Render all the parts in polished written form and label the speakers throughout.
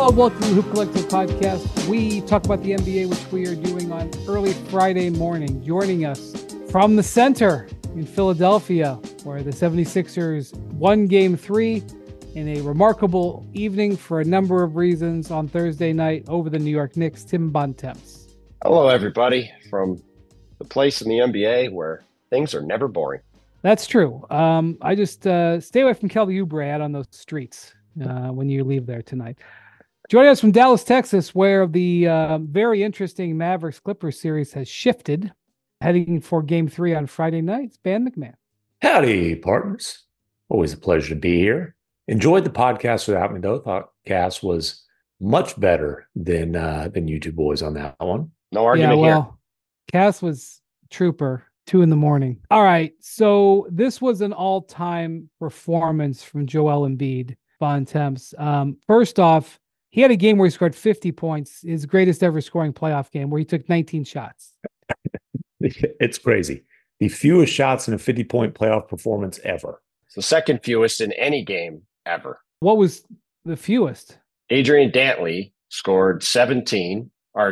Speaker 1: Hello, welcome to the Hoop Collective podcast. We talk about the NBA, which we are doing on early Friday morning. Joining us from the center in Philadelphia, where the 76ers won Game 3 in a remarkable evening for a number of reasons on Thursday night over the New York Knicks, Tim Bontemps.
Speaker 2: Hello, everybody, from the place in the NBA where things are never boring.
Speaker 1: That's true. I just stay away from Kelly Oubre out on those streets when you leave there tonight. Joining us from Dallas, Texas, where the very interesting Mavericks-Clippers series has shifted, heading for Game 3 on Friday night, it's Ben McMahon.
Speaker 3: Howdy, partners. Always a pleasure to be here. Enjoyed the podcast without me, though. Thought Cass was much better than you two boys on that one.
Speaker 2: No argument here.
Speaker 1: Cass was trooper, 2 a.m. All right, so this was an all-time performance from Joel Embiid, Bontemps. First off, he had a game where he scored 50 points, his greatest ever scoring playoff game, where he took 19 shots.
Speaker 3: It's crazy. The fewest shots in a 50-point playoff performance ever.
Speaker 2: It's the second fewest in any game ever.
Speaker 1: What was the fewest?
Speaker 2: Adrian Dantley scored 50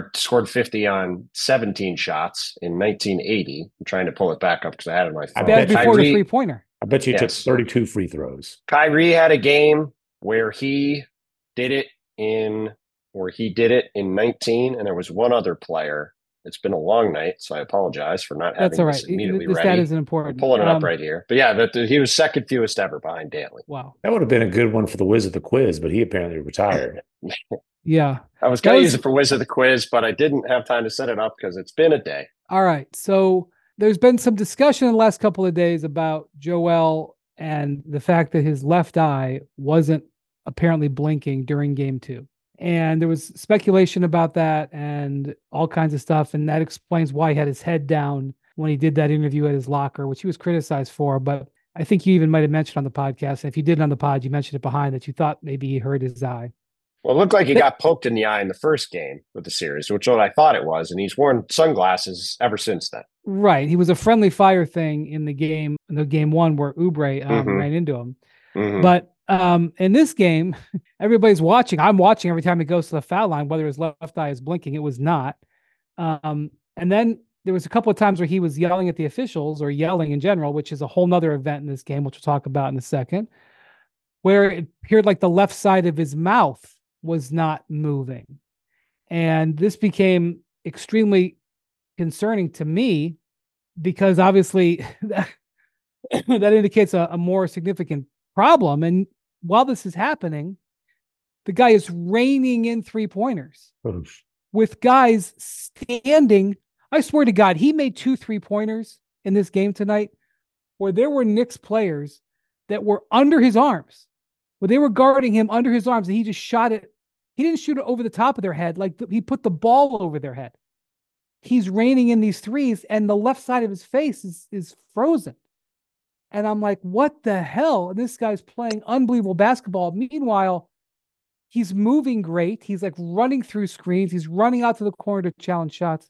Speaker 2: on 17 shots in 1980. I'm trying to pull it back up because I had it on my phone.
Speaker 1: That's before the three-pointer.
Speaker 3: I bet you took 32 free throws.
Speaker 2: Kyrie had a game where he did it in 19, and there was one other player. It's been a long night, so I apologize for not having this immediately ready.
Speaker 1: That is important.
Speaker 2: I'm pulling it up right here. But yeah, he was second fewest ever behind Dantley.
Speaker 1: Wow.
Speaker 3: That would have been a good one for the Wiz of the Quiz, but he apparently retired.
Speaker 1: Yeah.
Speaker 2: I was going to use it for Wiz of the Quiz, but I didn't have time to set it up because it's been a day.
Speaker 1: All right. So there's been some discussion in the last couple of days about Joel and the fact that his left eye wasn't apparently blinking during Game 2. And there was speculation about that and all kinds of stuff. And that explains why he had his head down when he did that interview at his locker, which he was criticized for. But I think you even might have mentioned on the podcast. And if you did on the pod, you mentioned it behind that you thought maybe he hurt his eye.
Speaker 2: Well, it looked like he got poked in the eye in the first game of the series, which is what I thought it was. And he's worn sunglasses ever since then.
Speaker 1: Right. He was a friendly fire thing in the game 1 where Oubre ran into him.
Speaker 2: Mm-hmm.
Speaker 1: But in this game, everybody's watching. I'm watching every time he goes to the foul line, whether his left eye is blinking. It was not. And then there was a couple of times where he was yelling at the officials or yelling in general, which is a whole nother event in this game, which we'll talk about in a second, where it appeared like the left side of his mouth was not moving. And this became extremely concerning to me because obviously that indicates a more significant problem. And while this is happening, the guy is raining in 3-pointers with guys standing. I swear to God, he made 2 3-pointers in this game tonight where there were Knicks players that were under his arms, where they were guarding him under his arms, and he just shot it. He didn't shoot it over the top of their head. He put the ball over their head. He's raining in these threes, and the left side of his face is frozen. And I'm like, what the hell? This guy's playing unbelievable basketball. Meanwhile, he's moving great. He's like running through screens. He's running out to the corner to challenge shots.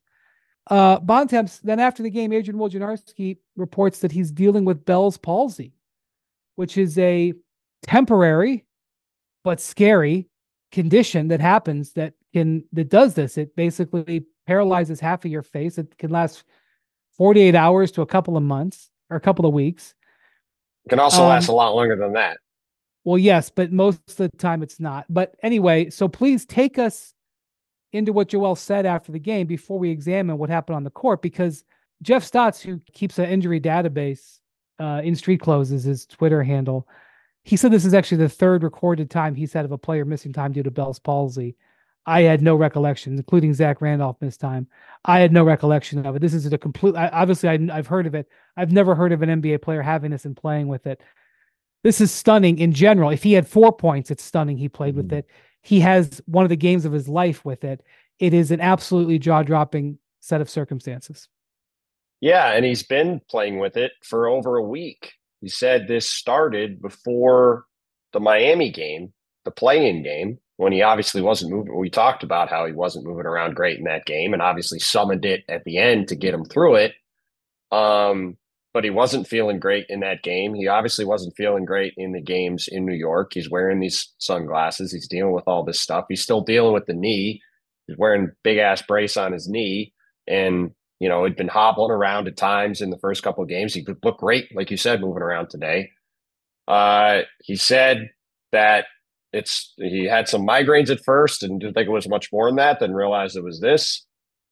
Speaker 1: Bontemps, then after the game, Adrian Wojnarowski reports that he's dealing with Bell's palsy, which is a temporary but scary condition that happens that does this. It basically paralyzes half of your face. It can last 48 hours to a couple of months or a couple of weeks.
Speaker 2: It can also last a lot longer than that.
Speaker 1: Well, yes, but most of the time it's not. But anyway, so please take us into what Joel said after the game before we examine what happened on the court, because Jeff Stotts, who keeps an injury database in Street Clothes, is his Twitter handle. He said this is actually the third recorded time he's had of a player missing time due to Bell's palsy. I had no recollection, including Zach Randolph missed time. I had no recollection of it. This is a complete, obviously I've heard of it. I've never heard of an NBA player having this and playing with it. This is stunning in general. If he had 4 points, it's stunning he played with it. He has one of the games of his life with it. It is an absolutely jaw-dropping set of circumstances.
Speaker 2: Yeah, and he's been playing with it for over a week. He said this started before the Miami game, the play-in game, when he obviously wasn't moving. We talked about how he wasn't moving around great in that game and obviously summoned it at the end to get him through it. but he wasn't feeling great in that game. He obviously wasn't feeling great in the games in New York. He's wearing these sunglasses. He's dealing with all this stuff. He's still dealing with the knee. He's wearing big ass brace on his knee. And, he'd been hobbling around at times in the first couple of games. He could look great, like you said, moving around today. He said that he had some migraines at first and didn't think it was much more than that, then realized it was this.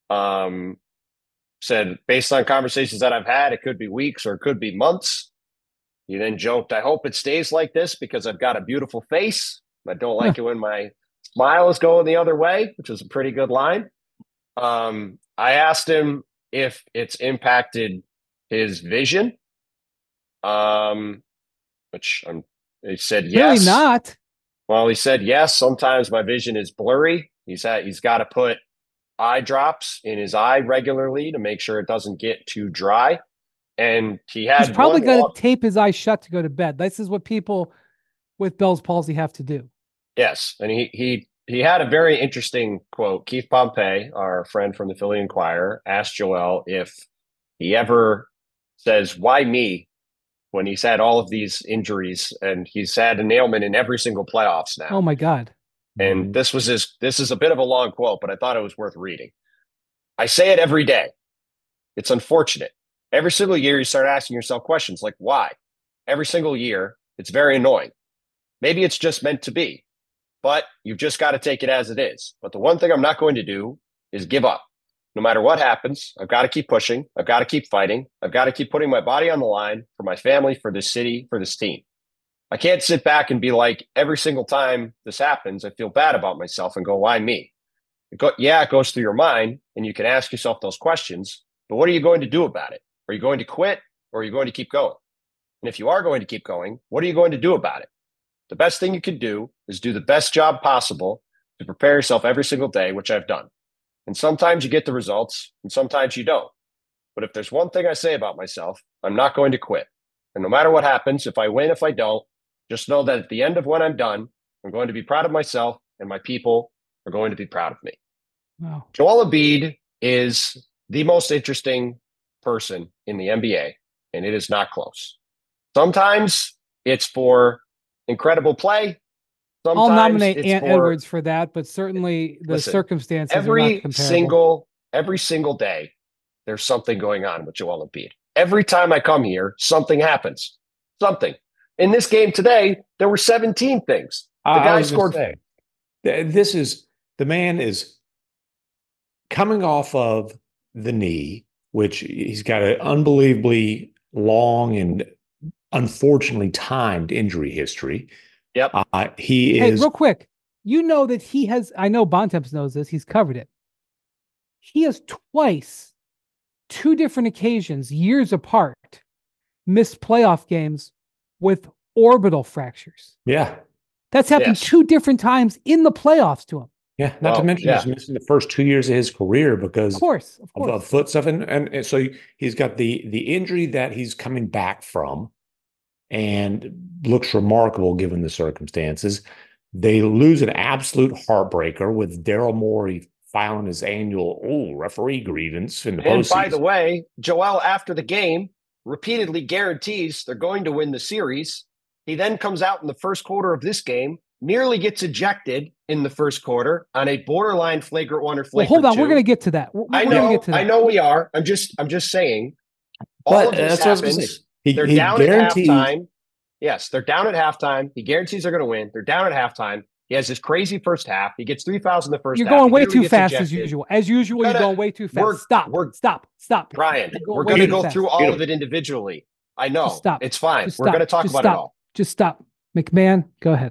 Speaker 2: Said, based on conversations that I've had, it could be weeks or it could be months. He then joked, I hope it stays like this because I've got a beautiful face. I don't like it when my smile is going the other way, which was a pretty good line. I asked him if it's impacted his vision, he said yes.
Speaker 1: Really not.
Speaker 2: Well, he said yes. Sometimes my vision is blurry. He's got to put eye drops in his eye regularly to make sure it doesn't get too dry. And he's
Speaker 1: probably going to tape his eyes shut to go to bed. This is what people with Bell's palsy have to do.
Speaker 2: Yes, and he had a very interesting quote. Keith Pompey, our friend from the Philly Inquirer, asked Joel if he ever says, why me, when he's had all of these injuries, and he's had an ailment in every single playoffs now.
Speaker 1: Oh my God.
Speaker 2: And this is a bit of a long quote, but I thought it was worth reading. I say it every day. It's unfortunate. Every single year you start asking yourself questions like, why? Every single year, it's very annoying. Maybe it's just meant to be, but you've just got to take it as it is. But the one thing I'm not going to do is give up. No matter what happens, I've got to keep pushing. I've got to keep fighting. I've got to keep putting my body on the line for my family, for this city, for this team. I can't sit back and be like, every single time this happens, I feel bad about myself and go, why me? It goes through your mind and you can ask yourself those questions, but what are you going to do about it? Are you going to quit or are you going to keep going? And if you are going to keep going, what are you going to do about it? The best thing you can do is do the best job possible to prepare yourself every single day, which I've done. And sometimes you get the results and sometimes you don't. But if there's one thing I say about myself, I'm not going to quit. And no matter what happens, if I win, if I don't, just know that at the end of when I'm done, I'm going to be proud of myself and my people are going to be proud of me.
Speaker 1: Wow.
Speaker 2: Joel Embiid is the most interesting person in the NBA, and it is not close. Sometimes it's for incredible play. Sometimes
Speaker 1: I'll nominate Ant Edwards for that, but certainly the circumstances are not comparable.
Speaker 2: Every single day, there's something going on with Joel Embiid. Every time I come here, something happens. Something. In this game today, there were 17 things. The guy scored.
Speaker 3: The man is coming off of the knee, which he's got an unbelievably long and unfortunately timed injury history.
Speaker 2: Yep.
Speaker 1: Hey, real quick. You know that he has, I know Bontemps knows this, he's covered it. He has twice, 2 different occasions, years apart, missed playoff games with orbital fractures.
Speaker 3: Yeah.
Speaker 1: That's happened 2 different times in the playoffs to him.
Speaker 3: Yeah. Not to mention he's missing the first 2 years of his career because
Speaker 1: of course.
Speaker 3: of foot stuff. And so he's got the injury that he's coming back from and looks remarkable given the circumstances. They lose an absolute heartbreaker with Daryl Morey filing his annual referee grievance in the postseason.
Speaker 2: And by the way, Joel, after the game, repeatedly guarantees they're going to win the series. He then comes out in the first quarter of this game, nearly gets ejected in the first quarter on a borderline flagrant 1 or flagrant 2.
Speaker 1: Hold on, we're going to get to that.
Speaker 2: I know we are. I'm just saying. All of this happens. They're down at halftime. Yes, they're down at halftime. He guarantees they're going to win. They're down at halftime. He has this crazy first half. He gets 3 fouls in the first half.
Speaker 1: You're going way too fast as usual. As usual, you're going way too fast. Stop.
Speaker 2: Brian, we're going to go through all of it individually. I know.
Speaker 1: Stop.
Speaker 2: It's fine. We're going to talk about it all.
Speaker 1: Just stop. McMahon, go ahead.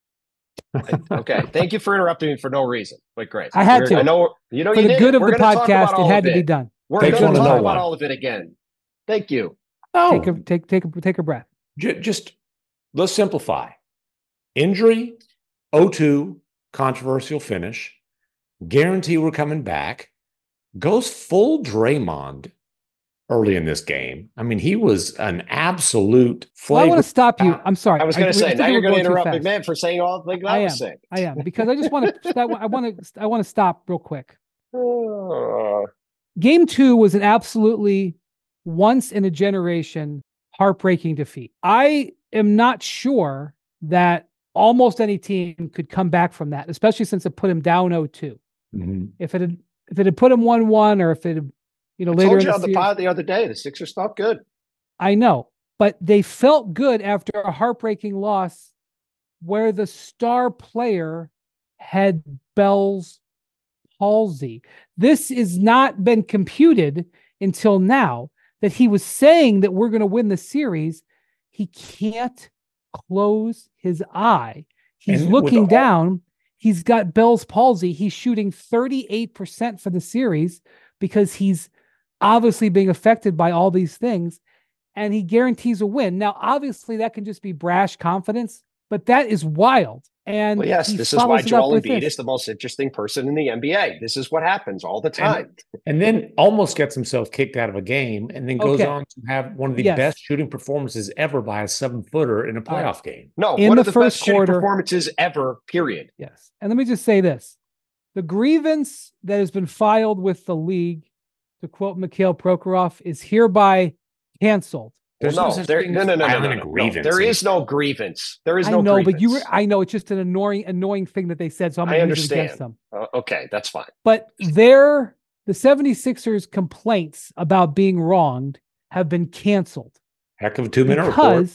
Speaker 2: Okay. Thank you for interrupting me for no reason. But great.
Speaker 1: I had to.
Speaker 2: I know.
Speaker 1: For the good of the podcast, it had to be done.
Speaker 2: We're going to talk about all of it again. Thank you.
Speaker 1: Oh. Take a breath.
Speaker 3: Just let's simplify. Injury, 0-2, controversial finish, guarantee we're coming back, goes full Draymond early in this game. I mean, he was an absolute flavor.
Speaker 1: I want to stop you. I'm sorry.
Speaker 2: I was going to say, now you're going to interrupt McMahon for saying all the things I was saying.
Speaker 1: I am, because I just want to, I want to stop real quick. Game 2 was an absolutely once in a generation heartbreaking defeat. I am not sure that almost any team could come back from that, especially since it put him down 0-2.
Speaker 3: Mm-hmm.
Speaker 1: If it had put him 1-1, or if it had,
Speaker 2: I
Speaker 1: later
Speaker 2: told
Speaker 1: in
Speaker 2: you on the
Speaker 1: series,
Speaker 2: pod the other day, the Sixers felt good.
Speaker 1: I know, but they felt good after a heartbreaking loss where the star player had Bell's palsy. This has not been computed until now, that he was saying that we're going to win the series. He can't close his eye. He's looking down. He's got Bell's palsy. He's shooting 38% for the series because he's obviously being affected by all these things, and he guarantees a win. Now, obviously, that can just be brash confidence, but that is wild. And
Speaker 2: well, yes, this is why Joel Embiid is the most interesting person in the NBA. This is what happens all the time.
Speaker 3: And then almost gets himself kicked out of a game, and then goes on to have one of the best shooting performances ever by a 7-footer in a playoff game.
Speaker 2: No, one of the best shooting performances ever, period.
Speaker 1: Yes. And let me just say this. The grievance that has been filed with the league, to quote Mikhail Prokhorov, is hereby canceled.
Speaker 2: There's no grievance. There is no grievance. There is no grievance.
Speaker 1: But I know it's just an annoying thing that they said. So I'm going to use it against them.
Speaker 2: Okay, that's fine.
Speaker 1: But the 76ers complaints about being wronged have been canceled.
Speaker 3: Heck of a 2-minute report.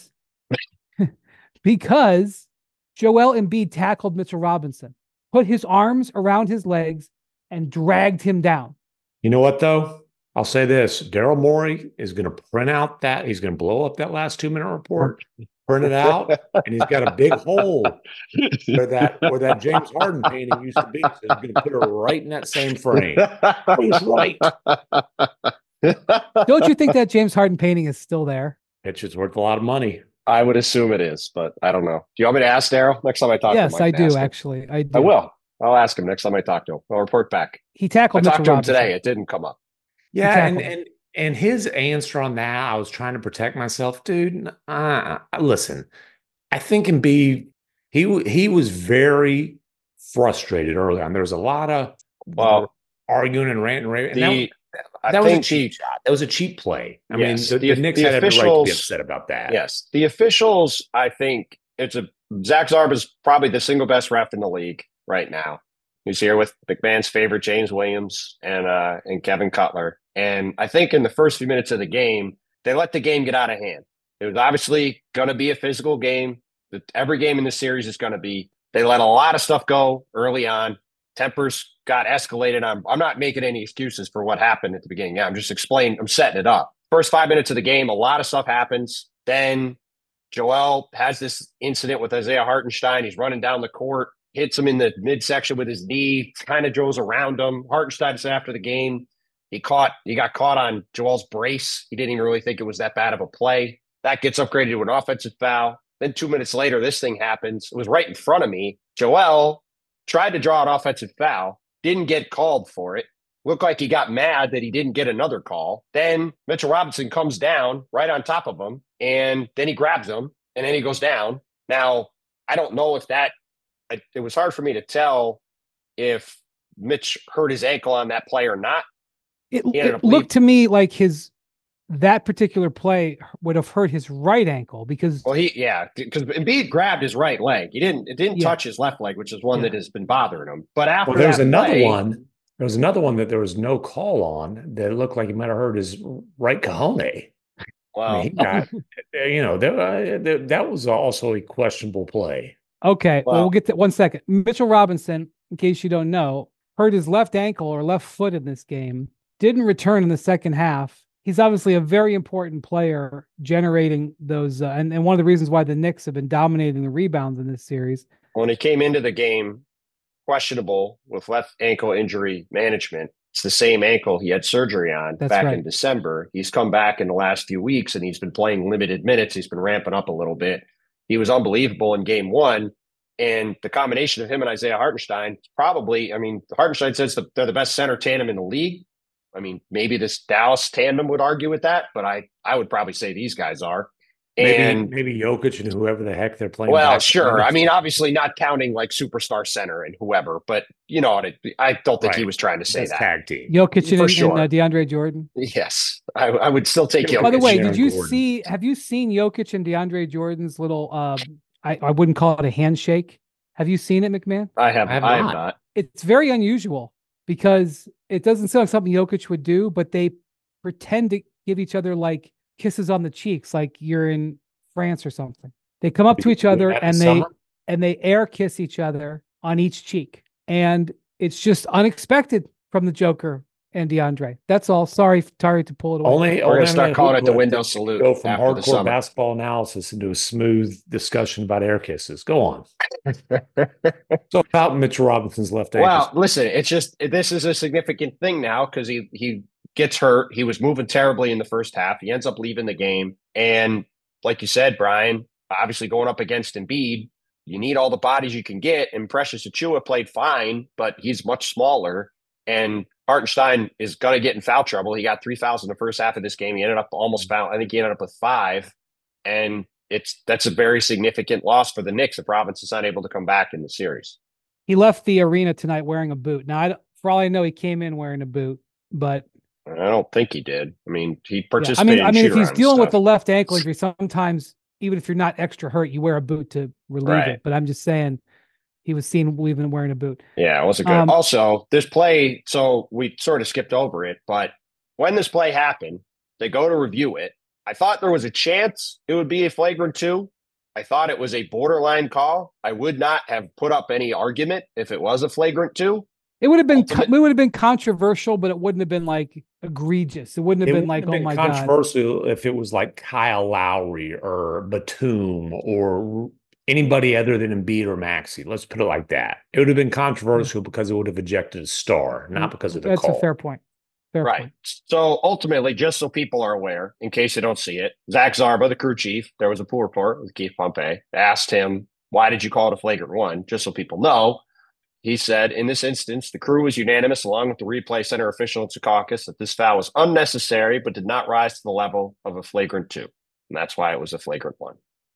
Speaker 1: Because Joel Embiid tackled Mitchell Robinson, put his arms around his legs, and dragged him down.
Speaker 3: You know what, though? I'll say this. Daryl Morey is going to print out that. He's going to blow up that last 2-minute report, print it out, and he's got a big hole where that James Harden painting used to be. So he's going to put it right in that same frame. He's right.
Speaker 1: Don't you think that James Harden painting is still there?
Speaker 3: It's just worth a lot of money.
Speaker 2: I would assume it is, but I don't know. Do you want me to ask Daryl next time I talk to him?
Speaker 1: Yes, I do, actually. I do.
Speaker 2: I will. I'll ask him next time I talk to him. I'll report back.
Speaker 1: He tackled Mitchell Robinson.
Speaker 2: I talked to him today. It didn't come up.
Speaker 3: Yeah, and his answer on that, I was trying to protect myself, dude. Listen, I think Embiid, he was very frustrated early on. There was a lot of arguing and ranting and raving. That was a cheap shot. That was a cheap play. I mean, the Knicks had every right to be upset about that.
Speaker 2: Yes, the officials. I think Zach Zarb is probably the single best ref in the league right now. He's here with McMahon's favorite James Williams and Kevin Cutler. And I think in the first few minutes of the game, they let the game get out of hand. It was obviously going to be a physical game. Every game in this series is going to be. They let a lot of stuff go early on. Tempers got escalated. I'm not making any excuses for what happened at the beginning. I'm just explaining. I'm setting it up. First 5 minutes of the game, a lot of stuff happens. Then Joel has this incident with Isaiah Hartenstein. He's running down the court, hits him in the midsection with his knee, kind of goes around him. Hartenstein said after the game, he got caught on Joel's brace. He didn't even really think it was that bad of a play. That gets upgraded to an offensive foul. Then 2 minutes later, this thing happens. It was right in front of me. Joel tried to draw an offensive foul, didn't get called for it. Looked like he got mad that he didn't get another call. Then Mitchell Robinson comes down right on top of him, and then he grabs him, and then he goes down. Now, I don't know if it was hard for me to tell if Mitch hurt his ankle on that play or not.
Speaker 1: It looked to me like that particular play would have hurt his right ankle because
Speaker 2: because Embiid grabbed his right leg. It didn't touch his left leg, which is one that has been bothering him. But after
Speaker 3: there's another one. There was another one that there was no call on that looked like he might have hurt his right cojones.
Speaker 2: Wow.
Speaker 3: I mean, that was also a questionable play.
Speaker 1: Okay. Well, we'll get to 1 second. Mitchell Robinson, in case you don't know, hurt his left ankle or left foot in this game. Didn't return in the second half. He's obviously a very important player generating those. And one of the reasons why the Knicks have been dominating the rebounds in this series.
Speaker 2: When he came into the game, questionable with left ankle injury management. It's the same ankle he had surgery on in December. He's come back in the last few weeks and he's been playing limited minutes. He's been ramping up a little bit. He was unbelievable in game one. And the combination of him and Isaiah Hartenstein, Hartenstein says they're the best center tandem in the league. I mean, maybe this Dallas tandem would argue with that, but I would probably say these guys are. And
Speaker 3: maybe Jokic and whoever the heck they're playing.
Speaker 2: well, sure. I mean, obviously not counting like superstar center and whoever, but you know, I don't think he was trying to say
Speaker 3: that's
Speaker 2: that.
Speaker 3: tag team.
Speaker 1: Jokic
Speaker 2: For
Speaker 1: and,
Speaker 2: sure.
Speaker 1: DeAndre Jordan.
Speaker 2: Yes, I would still take Jokic.
Speaker 1: By the way, did you
Speaker 3: Gordon.
Speaker 1: have you seen Jokic and DeAndre Jordan's little I wouldn't call it a handshake. Have you seen it, McMahon?
Speaker 2: I have not.
Speaker 1: It's very unusual because it doesn't sound like something Jokic would do, but they pretend to give each other like kisses on the cheeks, like you're in France or something. They come up to each other and they air kiss each other on each cheek. And it's just unexpected from the Joker and DeAndre. That's all. Sorry, Tari, to pull it away.
Speaker 2: We're going to start calling it the window salute.
Speaker 3: Go from hardcore basketball analysis into a smooth discussion about air kisses. Go on. So about Mitchell Robinson's left ankle.
Speaker 2: Well, listen, it's just this is a significant thing now because he gets hurt. He was moving terribly in the first half. He ends up leaving the game. And like you said, Brian, obviously going up against Embiid, you need all the bodies you can get. And Precious Achiuwa played fine, but he's much smaller. And Hartenstein is going to get in foul trouble. He got 3 fouls in the first half of this game. He ended up almost foul. I think he ended up with 5. And that's a very significant loss for the Knicks if Robinson's not able to come back in the series.
Speaker 1: He left the arena tonight wearing a boot. Now, for all I know, he came in wearing a boot, but
Speaker 2: I don't think he did. I mean, he participated.
Speaker 1: I mean, if he's dealing with the left ankle injury, sometimes even if you're not extra hurt, you wear a boot to relieve it. But I'm just saying, he was seen leaving wearing a boot.
Speaker 2: Yeah, it wasn't good. Also, this play, so we sort of skipped over it, but when this play happened, they go to review it. I thought there was a chance it would be a flagrant 2. I thought it was a borderline call. I would not have put up any argument if it was a flagrant 2.
Speaker 1: It would have been controversial, but it wouldn't have been like egregious. It wouldn't have been like, oh my god,
Speaker 3: controversial if it was like Kyle Lowry or Batum or anybody other than Embiid or Maxey. Let's put it like that. It would have been controversial because it would have ejected a star, not because of the call.
Speaker 1: That's a fair point. Fair point.
Speaker 2: So ultimately, just so people are aware, in case they don't see it, Zach Zarba, the crew chief, there was a pool report with Keith Pompey, asked him, why did you call it a flagrant 1? Just so people know. He said, in this instance, the crew was unanimous, along with the replay center official in Secaucus, that this foul was unnecessary, but did not rise to the level of a flagrant 2. And that's why it was a flagrant 1.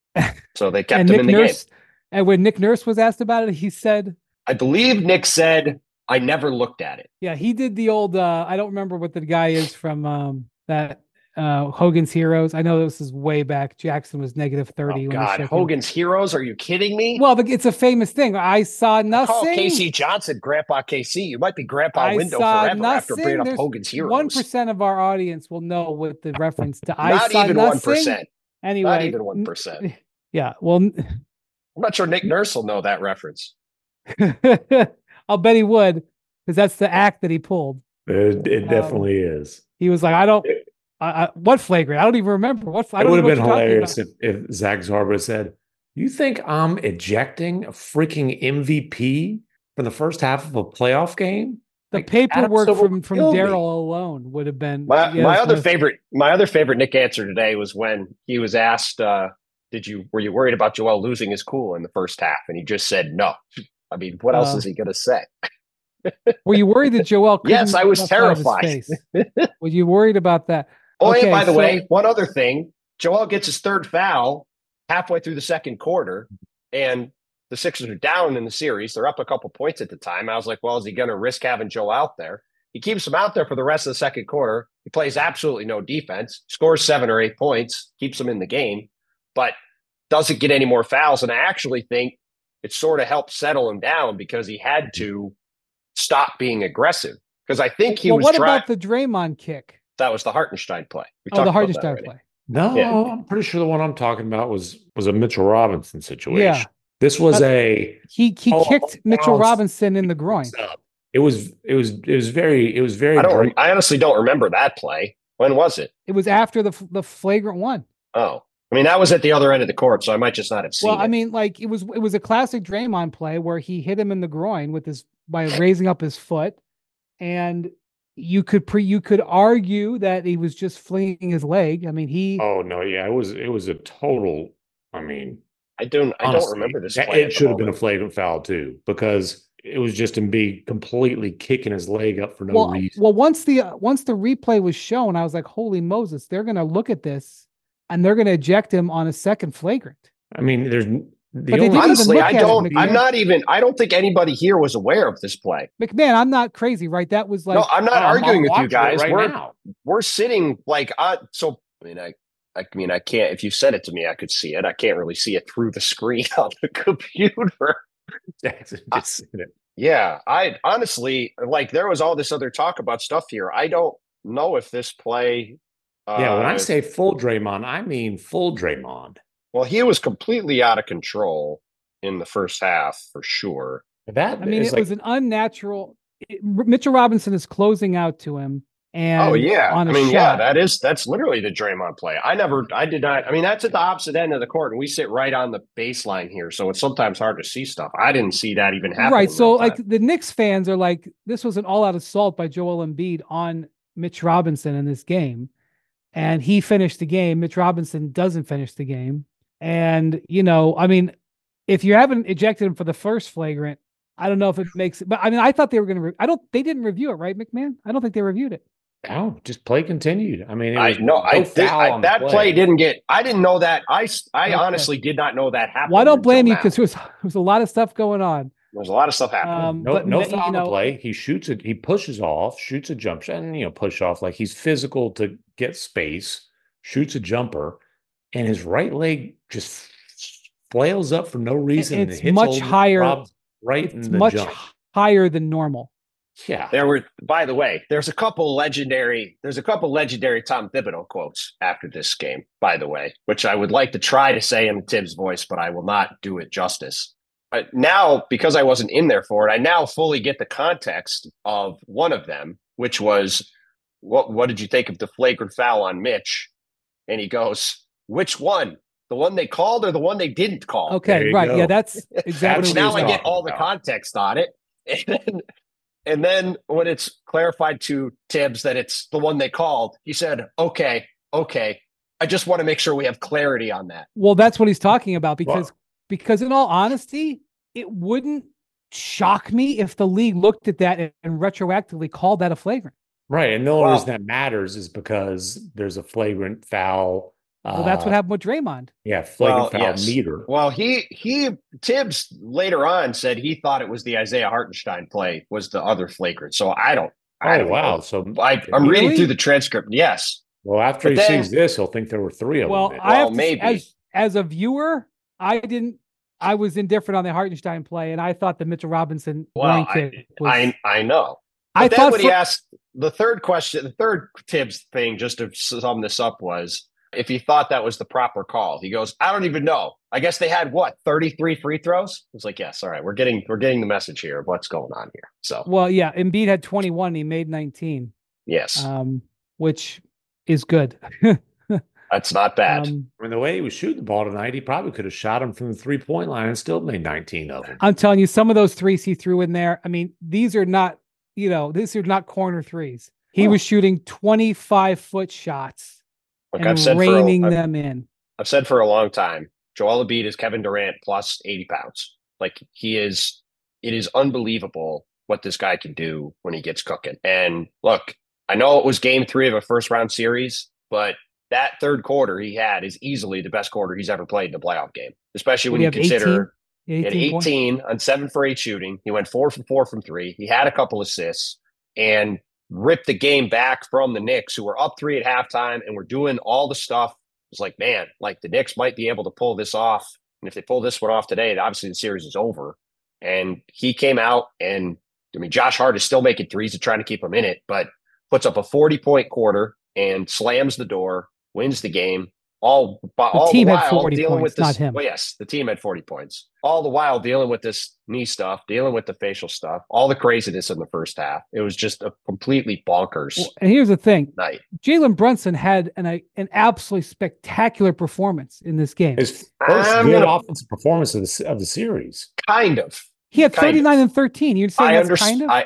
Speaker 2: So they kept him in the game.
Speaker 1: And when Nick Nurse was asked about it, he said,
Speaker 2: I believe Nick said, I never looked at it.
Speaker 1: Yeah, he did the old, I don't remember what the guy is from that Hogan's Heroes. I know this is way back. Jackson was -30.
Speaker 2: Oh, God, Hogan's Heroes? Are you kidding me?
Speaker 1: Well, it's a famous thing. I saw nothing.
Speaker 2: Call Casey Johnson Grandpa KC. You might be Grandpa Window forever after bringing up Hogan's Heroes.
Speaker 1: 1% of our audience will know what the reference to
Speaker 2: Not even 1%.
Speaker 1: Anyway,
Speaker 2: not even 1%.
Speaker 1: Yeah, well,
Speaker 2: I'm not sure Nick Nurse will know that reference.
Speaker 1: I'll bet he would, because that's the act that he pulled.
Speaker 3: It definitely is.
Speaker 1: He was like, what flagrant? I don't even remember. It
Speaker 3: would have been hilarious if Zach Zarba said, you think I'm ejecting a freaking MVP from the first half of a playoff game?
Speaker 1: The paperwork from Daryl alone would have been
Speaker 2: my other favorite Nick answer today was when he was asked, were you worried about Joel losing his cool in the first half? And he just said no. I mean, what else is he going to say?
Speaker 1: Were you worried that Joel couldn't?
Speaker 2: Yes, I was terrified.
Speaker 1: Were you worried about that?
Speaker 2: Oh, okay, and by the way, one other thing. Joel gets his 3rd foul halfway through the second quarter, and the Sixers are down in the series. They're up a couple points at the time. I was like, well, is he going to risk having Joel out there? He keeps him out there for the rest of the second quarter. He plays absolutely no defense, scores 7 or 8 points, keeps him in the game, but doesn't get any more fouls. And I actually think it sort of helped settle him down because he had to stop being aggressive. Because I think he was
Speaker 1: what about the Draymond kick?
Speaker 2: That was the Hartenstein play.
Speaker 1: The Hartenstein play.
Speaker 3: No, I'm pretty sure the one I'm talking about was a Mitchell Robinson situation.
Speaker 1: Yeah.
Speaker 3: This was
Speaker 1: he kicked Mitchell Robinson in the groin.
Speaker 3: It was very
Speaker 2: I honestly don't remember that play. When was it?
Speaker 1: It was after the flagrant 1.
Speaker 2: Oh. I mean, that was at the other end of the court, so I might just not have seen it.
Speaker 1: Well, I mean, like it was a classic Draymond play where he hit him in the groin by raising up his foot, and you could argue that he was just flinging his leg. I mean,
Speaker 3: Oh no, yeah, it was a total. I mean,
Speaker 2: I don't remember this play.
Speaker 3: It should have been a flagrant foul too, because it was just him completely kicking his leg up for no reason.
Speaker 1: Well, once the replay was shown, I was like, holy Moses, they're going to look at this and they're going to eject him on a second flagrant.
Speaker 3: I mean, there's
Speaker 1: But they didn't
Speaker 2: honestly,
Speaker 1: even
Speaker 2: I
Speaker 1: look at it,
Speaker 2: don't. I'm
Speaker 1: McMahon.
Speaker 2: not even. I don't think anybody here was aware of this play.
Speaker 1: McMahon, I'm not crazy, right? That was like,
Speaker 2: No, I'm not arguing with you
Speaker 3: watching it
Speaker 2: guys.
Speaker 3: right now.
Speaker 2: We're sitting like so. I mean, I can't. If you said it to me, I could see it. I can't really see it through the screen on the computer.
Speaker 3: Jackson just said it.
Speaker 2: Yeah, I honestly like. There was all this other talk about stuff here. I don't know if this play.
Speaker 3: Yeah, when I say full Draymond, I mean full Draymond.
Speaker 2: Well, he was completely out of control in the first half for sure.
Speaker 3: That
Speaker 1: I mean, it was an unnatural. Mitchell Robinson is closing out to him. And
Speaker 2: oh yeah,
Speaker 1: on a
Speaker 2: I mean,
Speaker 1: shot.
Speaker 2: yeah, that's literally the Draymond play. I did not. I mean, that's at the opposite end of the court, and we sit right on the baseline here, so it's sometimes hard to see stuff. I didn't see that even happen.
Speaker 1: Right. So, like the Knicks fans are like, this was an all-out assault by Joel Embiid on Mitch Robinson in this game, and he finished the game. Mitch Robinson doesn't finish the game, and I mean, if you haven't ejected him for the first flagrant, I don't know if it makes it. But I mean, I thought they were going to. They didn't review it, right, McMahon? I don't think they reviewed it.
Speaker 3: Oh, just play continued. I mean,
Speaker 2: that play didn't get. I didn't know that. I honestly did not know that happened.
Speaker 1: Well, I don't blame you because there was a lot of stuff going on.
Speaker 2: There's a lot of stuff happening.
Speaker 3: No foul on the play. He shoots it. He pushes off, shoots a jump shot, and push off like he's physical to get space. Shoots a jumper, and his right leg just flails up for no reason.
Speaker 1: It's much higher.
Speaker 3: Right,
Speaker 1: it's much higher than normal.
Speaker 2: Yeah. By the way, there's a couple legendary Tom Thibodeau quotes after this game, by the way, which I would like to try to say in Tibbs' voice, but I will not do it justice. Now, because I wasn't in there for it, I now fully get the context of one of them, which was, what did you think of the flagrant foul on Mitch? And he goes, which one? The one they called or the one they didn't call?
Speaker 1: Okay, right. Go. Yeah, that's exactly.
Speaker 2: Now I get all the context on it. And then when it's clarified to Tibbs that it's the one they called, he said, okay. I just want to make sure we have clarity on that.
Speaker 1: Well, that's what he's talking about because in all honesty, it wouldn't shock me if the league looked at that and retroactively called that a flagrant.
Speaker 3: Right. And the only reason that matters is because there's a flagrant foul.
Speaker 1: Well, that's what happened with Draymond.
Speaker 3: Yeah, flagrant foul meter.
Speaker 2: Well, Tibbs later on said he thought it was the Isaiah Hartenstein play was the other flagrant. So I don't know.
Speaker 3: So
Speaker 2: I'm reading through the transcript. Yes.
Speaker 3: Well, after he sees this, he'll think there were three of them.
Speaker 1: Well, maybe as a viewer, I was indifferent on the Hartenstein play, and I thought the Mitchell Robinson kick was.
Speaker 2: I know. But then when he asked the third question, the third Tibbs thing, just to sum this up, was if he thought that was the proper call. He goes, I don't even know. I guess they had 33 free throws. I was like, yes, all right, we're getting the message here of what's going on here. So
Speaker 1: Embiid had 21, and he made 19.
Speaker 2: Yes,
Speaker 1: which is good.
Speaker 2: That's not bad.
Speaker 3: I mean, the way he was shooting the ball tonight, he probably could have shot him from the 3-point line and still made 19 of them.
Speaker 1: I'm telling you, some of those threes he threw in there. I mean, these are not corner threes. He was shooting 25-foot shots.
Speaker 2: Look,
Speaker 1: and reining them in.
Speaker 2: I've said for a long time, Joel Embiid is Kevin Durant plus 80 pounds. Like it is unbelievable what this guy can do when he gets cooking. And look, I know it was game 3 of a first round series, but that third quarter he had is easily the best quarter he's ever played in a playoff game, especially when you consider 18? He had 18 on 7 for 8 shooting. He went 4 for 4 from 3. He had a couple assists and ripped the game back from the Knicks, who were up 3 at halftime and were doing all the stuff. It was like, man, like the Knicks might be able to pull this off. And if they pull this one off today, obviously the series is over. And he came out and, I mean, Josh Hart is still making threes and trying to keep him in it, but puts up a 40-point quarter and slams the door, wins the game. All the
Speaker 1: team
Speaker 2: while
Speaker 1: had 40
Speaker 2: dealing
Speaker 1: points,
Speaker 2: with this.
Speaker 1: not him.
Speaker 2: Well, yes, the team had 40 points. All the while dealing with this knee stuff, dealing with the facial stuff, all the craziness in the first half. It was just a completely bonkers.
Speaker 1: Well, and here's the thing:
Speaker 2: night.
Speaker 1: Jalen Brunson had an absolutely spectacular performance in this game.
Speaker 3: His first good offensive performance of the series.
Speaker 2: Kind of.
Speaker 1: He had 39 and 13. You'd say that's kind of.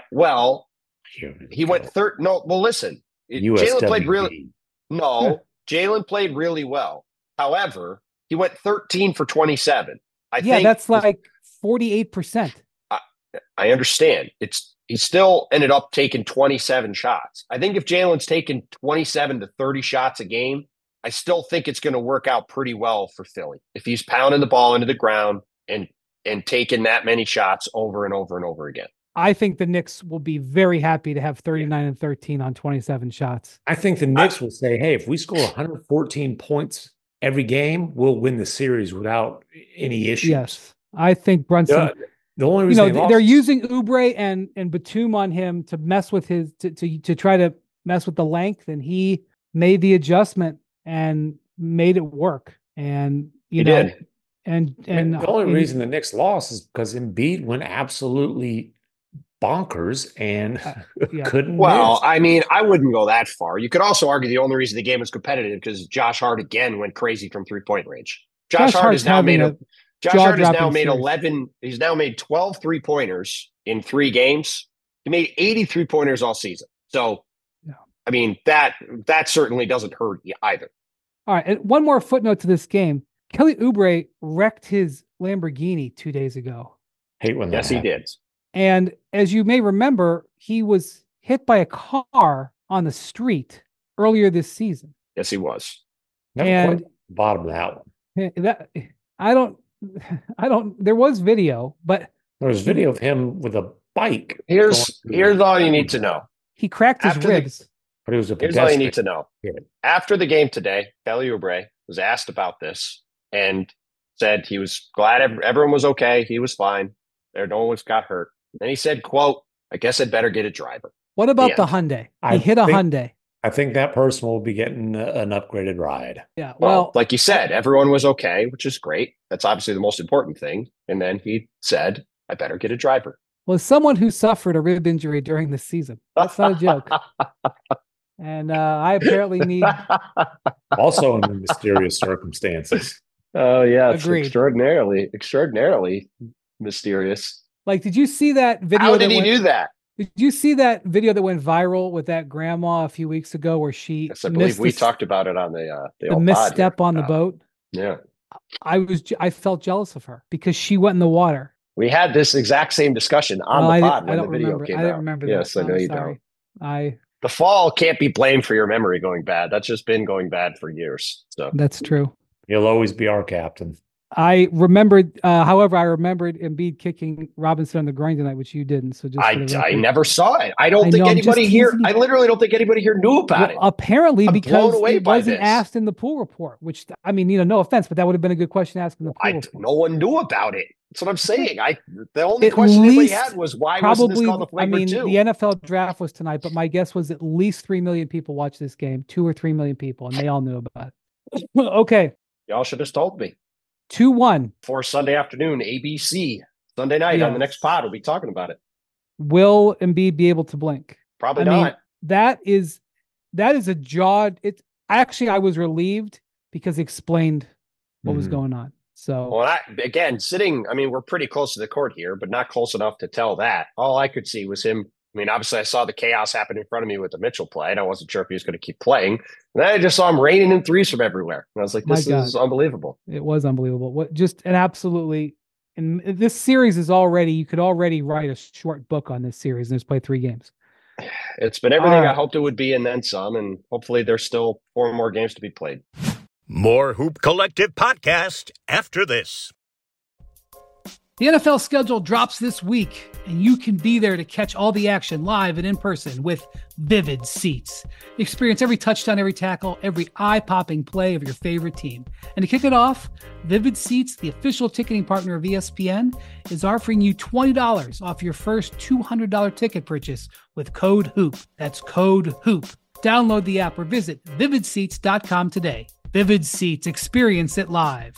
Speaker 2: He went third. No, well, listen. Jalen played really. No. Jalen played really well. However, he went 13 for 27. I think
Speaker 1: that's like 48%.
Speaker 2: I understand. He still ended up taking 27 shots. I think if Jalen's taken 27 to 30 shots a game, I still think it's going to work out pretty well for Philly if he's pounding the ball into the ground and taking that many shots over and over and over again.
Speaker 1: I think the Knicks will be very happy to have 39 and 13 on 27 shots.
Speaker 3: I think the Knicks will say, hey, if we score 114 points every game, we'll win the series without any issues.
Speaker 1: Yes. I think Brunson.
Speaker 3: The only reason
Speaker 1: they're using Oubre and Batum on him to mess with his to try to mess with the length, and he made the adjustment and made it work. And he did. And
Speaker 3: the only reason the Knicks lost is because Embiid went absolutely bonkers and couldn't.
Speaker 2: Well,
Speaker 3: miss.
Speaker 2: I mean, I wouldn't go that far. You could also argue the only reason the game was competitive because Josh Hart again went crazy from 3-point range. Josh Hart has now made 11. He's now made 12 3-pointers in 3 games. He made 80 3-pointers all season. So, I mean, that certainly doesn't hurt you either.
Speaker 1: All right. And one more footnote to this game. Kelly Oubre wrecked his Lamborghini 2 days ago.
Speaker 3: Hate when that
Speaker 2: Yes, he did.
Speaker 1: And as you may remember, he was hit by a car on the street earlier this season.
Speaker 2: Yes, he was.
Speaker 3: Never quite bottom of that one.
Speaker 1: There was video, but
Speaker 3: there was video of him with a bike.
Speaker 2: Here's all you need to know.
Speaker 1: He cracked his ribs.
Speaker 3: But it was a
Speaker 2: Here's all you need to know. After the game today, Kelly Oubre was asked about this and said he was glad everyone was okay. He was fine. No one got hurt. Then he said, quote, I guess I'd better get a driver.
Speaker 1: What about the Hyundai? He hit a Hyundai.
Speaker 3: I think that person will be getting an upgraded ride.
Speaker 1: Yeah. Well,
Speaker 2: like you said, everyone was okay, which is great. That's obviously the most important thing. And then he said, I better get a driver.
Speaker 1: Well, as someone who suffered a rib injury during the season, that's not a joke. And I apparently need.
Speaker 3: Also in the mysterious circumstances.
Speaker 2: Oh, yeah. It's
Speaker 1: Agreed.
Speaker 2: extraordinarily mysterious.
Speaker 1: Like, did you see that video?
Speaker 2: How did he do that?
Speaker 1: Did you see that video that went viral with that grandma a few weeks ago where she
Speaker 2: Yes, I believe we talked about it on the
Speaker 1: misstep on the boat?
Speaker 2: Yeah.
Speaker 1: I felt jealous of her because she went in the water.
Speaker 2: We had this exact same discussion on the pod when the video came out.
Speaker 1: I didn't remember that.
Speaker 2: Yes, I know you don't.
Speaker 1: The
Speaker 2: fall can't be blamed for your memory going bad. That's just been going bad for years. So
Speaker 1: that's true.
Speaker 3: He'll always be our captain.
Speaker 1: I remembered, however, Embiid kicking Robinson on the groin tonight, which you didn't. So just
Speaker 2: I never saw it. I literally don't think anybody here knew about it.
Speaker 1: Apparently, because it wasn't
Speaker 2: this.
Speaker 1: asked in the pool report, which, I mean, no offense, but that would have been a good question to ask in the pool report.
Speaker 2: No one knew about it. That's what I'm saying. The only question anybody had was why wasn't this called the flavor 2?
Speaker 1: The NFL draft was tonight, but my guess was at least 3 million people watched this game, 2 or 3 million people, and they all knew about it. Okay.
Speaker 2: Y'all should have told me.
Speaker 1: 2-1.
Speaker 2: For Sunday afternoon, ABC, Sunday night on the next pod. We'll be talking about it.
Speaker 1: Will Embiid be able to blink?
Speaker 2: Probably not.
Speaker 1: That is a jaw. I was relieved because he explained what was going on. So,
Speaker 2: well, we're pretty close to the court here, but not close enough to tell that. All I could see was him. I mean, obviously, I saw the chaos happen in front of me with the Mitchell play, and I wasn't sure if he was going to keep playing. And then I just saw him raining in threes from everywhere. And I was like, this is unbelievable.
Speaker 1: It was unbelievable. And this series is you could already write a short book on this series and just play 3 games.
Speaker 2: It's been everything I hoped it would be and then some. And hopefully there's still 4 more games to be played.
Speaker 4: More Hoop Collective podcast after this.
Speaker 1: The NFL schedule drops this week, and you can be there to catch all the action live and in person with Vivid Seats. Experience every touchdown, every tackle, every eye-popping play of your favorite team. And to kick it off, Vivid Seats, the official ticketing partner of ESPN, is offering you $20 off your first $200 ticket purchase with code HOOP. That's code HOOP. Download the app or visit vividseats.com today. Vivid Seats. Experience it live.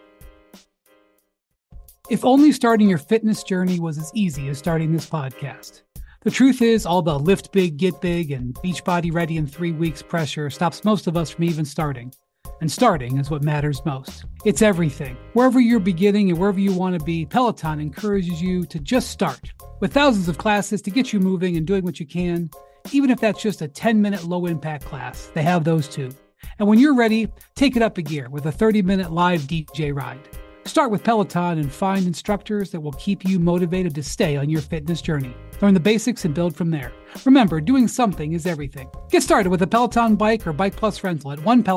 Speaker 1: If only starting your fitness journey was as easy as starting this podcast. The truth is, all the lift big, get big, and Beachbody ready in 3 weeks pressure stops most of us from even starting. And starting is what matters most. It's everything. Wherever you're beginning and wherever you want to be, Peloton encourages you to just start. With thousands of classes to get you moving and doing what you can, even if that's just a 10-minute low-impact class, they have those too. And when you're ready, take it up a gear with a 30-minute live DJ ride. Start with Peloton and find instructors that will keep you motivated to stay on your fitness journey.
Speaker 5: Learn the basics and build from there. Remember, doing something is everything. Get started with a Peloton bike or Bike Plus rental at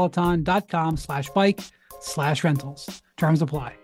Speaker 5: onepeloton.com/bike/rentals. Terms apply.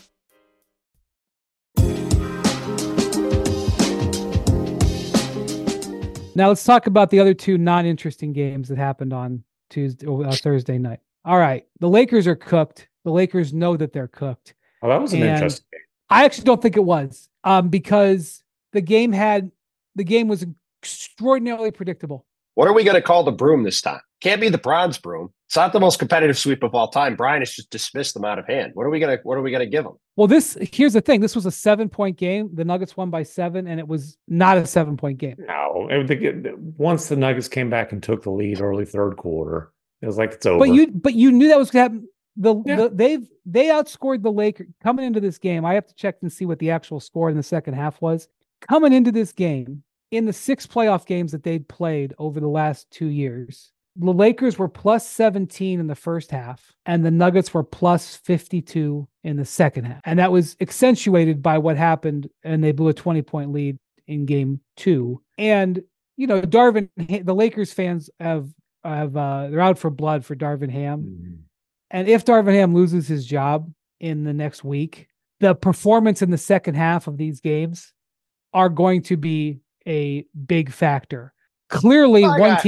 Speaker 1: Now let's talk about the other two non-interesting games that happened on Thursday night. All right, the Lakers are cooked. The Lakers know that they're cooked.
Speaker 3: Oh, that was an interesting game.
Speaker 1: I actually don't think it was, because the game was extraordinarily predictable.
Speaker 2: What are we going to call the broom this time? Can't be the bronze broom. It's not the most competitive sweep of all time. Brian has just dismissed them out of hand. What are we going to give them?
Speaker 1: Well, here's the thing. This was a 7-point game. The Nuggets won by 7, and it was not a 7-point game.
Speaker 3: No, once the Nuggets came back and took the lead early third quarter, it was like it's over.
Speaker 1: But you knew that was going to happen. They outscored the Lakers coming into this game. I have to check and see what the actual score in the second half was. Coming into this game, in the 6 playoff games that they'd played over the last 2 years, the Lakers were plus 17 in the first half, and the Nuggets were plus 52 in the second half. And that was accentuated by what happened, and they blew a 20-point lead in game 2. And, the Lakers fans they're out for blood for Darvin Ham. Mm-hmm. And if Darvin Ham loses his job in the next week, the performance in the second half of these games are going to be a big factor. Clearly,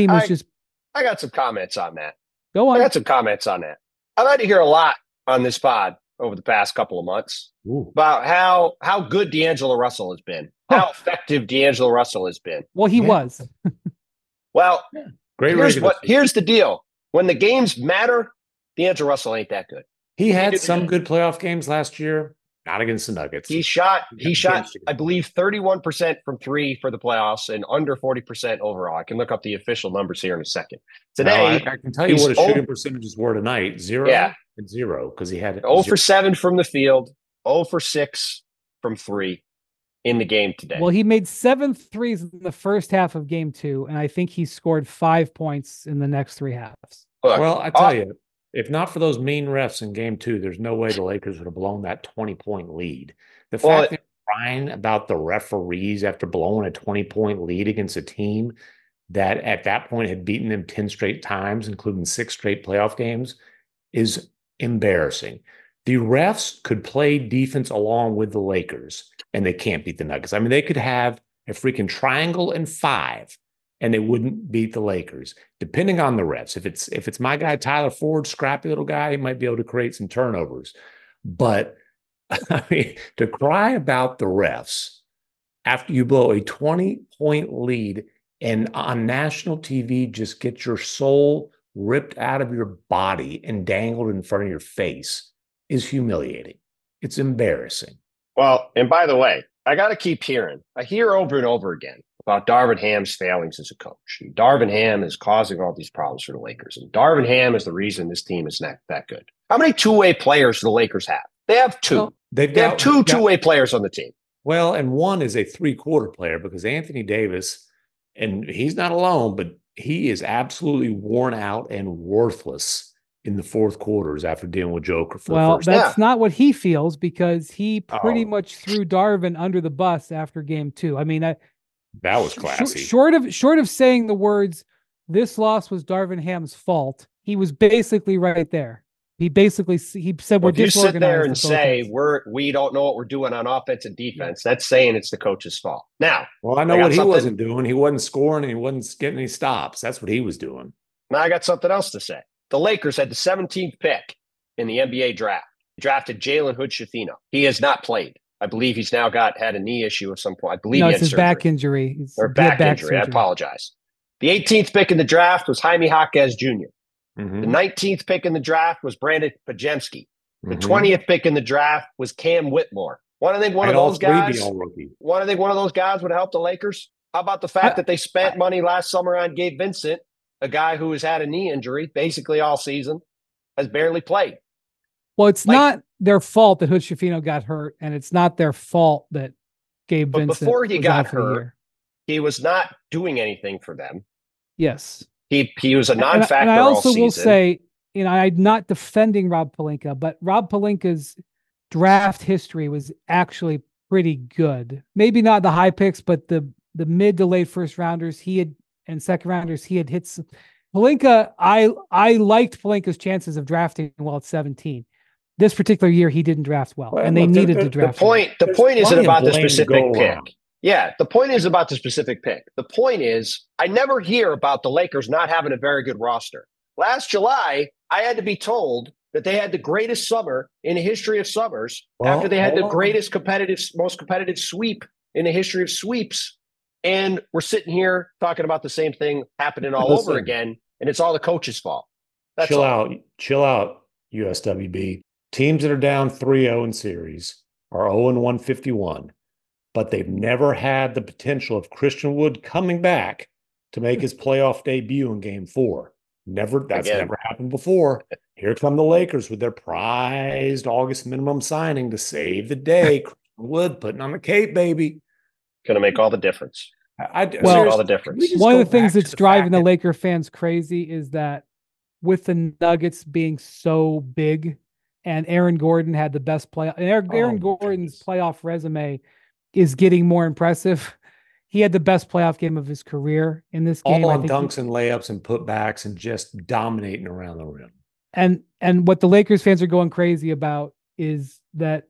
Speaker 2: I got some comments on that.
Speaker 1: Go on.
Speaker 2: I got some comments on that. I've had to hear a lot on this pod over the past couple of months about how good D'Angelo Russell has been, how effective D'Angelo Russell has been.
Speaker 1: Well, he was.
Speaker 2: Well,
Speaker 3: great.
Speaker 2: Here's the deal. When the games matter, D'Angelo Russell ain't that good.
Speaker 3: He had some good playoff games last year. Not against the Nuggets.
Speaker 2: He shot, I believe, 31% from 3 for the playoffs and under 40% overall. I can look up the official numbers here in a second. Today,
Speaker 3: I can tell you what his shooting percentages were tonight. 0 and 0, because he had
Speaker 2: 0 for 7 from the field, 0 for 6 from 3 in the game today.
Speaker 1: Well, he made 7 threes in the first half of game 2, and I think he scored 5 points in the next 3 halves.
Speaker 2: Look,
Speaker 3: well, I tell you, if not for those mean refs in game 2, there's no way the Lakers would have blown that 20-point lead. The fact that you're crying about the referees after blowing a 20-point lead against a team that at that point had beaten them 10 straight times, including 6 straight playoff games, is embarrassing. The refs could play defense along with the Lakers, and they can't beat the Nuggets. I mean, they could have a freaking triangle and 5, and they wouldn't beat the Lakers, depending on the refs. If it's my guy, Tyler Ford, scrappy little guy, he might be able to create some turnovers. But, I mean, to cry about the refs after you blow a 20-point lead and on national TV just get your soul ripped out of your body and dangled in front of your face is humiliating. It's embarrassing.
Speaker 2: Well, and by the way, I got to keep hearing. I hear over and over again about Darvin Ham's failings as a coach. And Darvin Ham is causing all these problems for the Lakers. And Darvin Ham is the reason this team is not that good. How many two-way players do the Lakers have? They have 2. Well, they have two-way players on the team.
Speaker 3: Well, and one is a 3-quarter player because Anthony Davis, and he's not alone, but he is absolutely worn out and worthless in the fourth quarters after dealing with Joker for the first.
Speaker 1: Well, that's not what he feels, because he pretty much threw Darvin under the bus after game 2. I mean, that was
Speaker 3: classy.
Speaker 1: Short of saying the words, "This loss was Darvin Ham's fault," he was basically right there. He said, "We're disorganized." You sit there
Speaker 2: and say we don't know what we're doing on offense and defense. That's saying it's the coach's fault. Now,
Speaker 3: well, I know what he wasn't doing. He wasn't scoring and he wasn't getting any stops. That's what he was doing.
Speaker 2: Now I got something else to say. The Lakers had the 17th pick in the NBA draft. Drafted Jalen Hood-Schifino. He has not played. I believe he's now had a knee issue at some point. I believe he had
Speaker 1: his
Speaker 2: surgery.
Speaker 1: Back injury.
Speaker 2: Or back injury. Surgery. I apologize. The 18th pick in the draft was Jaime Jaquez Jr. Mm-hmm. The 19th pick in the draft was Brandon Pajemski. The 20th pick in the draft was Cam Whitmore. Want to think one of those guys would have helped the Lakers? How about the fact that they spent money last summer on Gabe Vincent, a guy who has had a knee injury basically all season, has barely played?
Speaker 1: Well, it's not their fault that Hood-Schifino got hurt, and it's not their fault that Gabe Vincent. But
Speaker 2: before he got hurt, he was not doing anything for them.
Speaker 1: Yes.
Speaker 2: He was a non-factor all season. And I
Speaker 1: also will say, I'm not defending Rob Pelinka, but Rob Pelinka's draft history was actually pretty good. Maybe not the high picks, but the the mid to late first rounders and second rounders he had hit. Pelinka, I liked Pelinka's chances of drafting well at 17. This particular year, he didn't draft well, and they needed to draft.
Speaker 2: The point isn't about the specific pick. Yeah, the point is about the specific pick. The point is, I never hear about the Lakers not having a very good roster. Last July, I had to be told that they had the greatest summer in the history of summers after they had the greatest most competitive sweep in the history of sweeps. And we're sitting here talking about the same thing happening all over again, and it's all the coach's fault. That's
Speaker 3: chill out, USWB. Teams that are down 3-0 in series are 0-151, but they've never had the potential of Christian Wood coming back to make his playoff debut in Game 4. Never happened before. Here come the Lakers with their prized August minimum signing to save the day. Christian Wood putting on the cape, baby.
Speaker 2: Going to make all the difference.
Speaker 3: All the difference.
Speaker 1: One of the things that's driving the Laker fans crazy is that with the Nuggets being so big, and Aaron Gordon had the best play. And Aaron Gordon's playoff resume is getting more impressive. He had the best playoff game of his career in this game.
Speaker 3: All on dunks and layups and putbacks and just dominating around the rim.
Speaker 1: And what the Lakers fans are going crazy about is that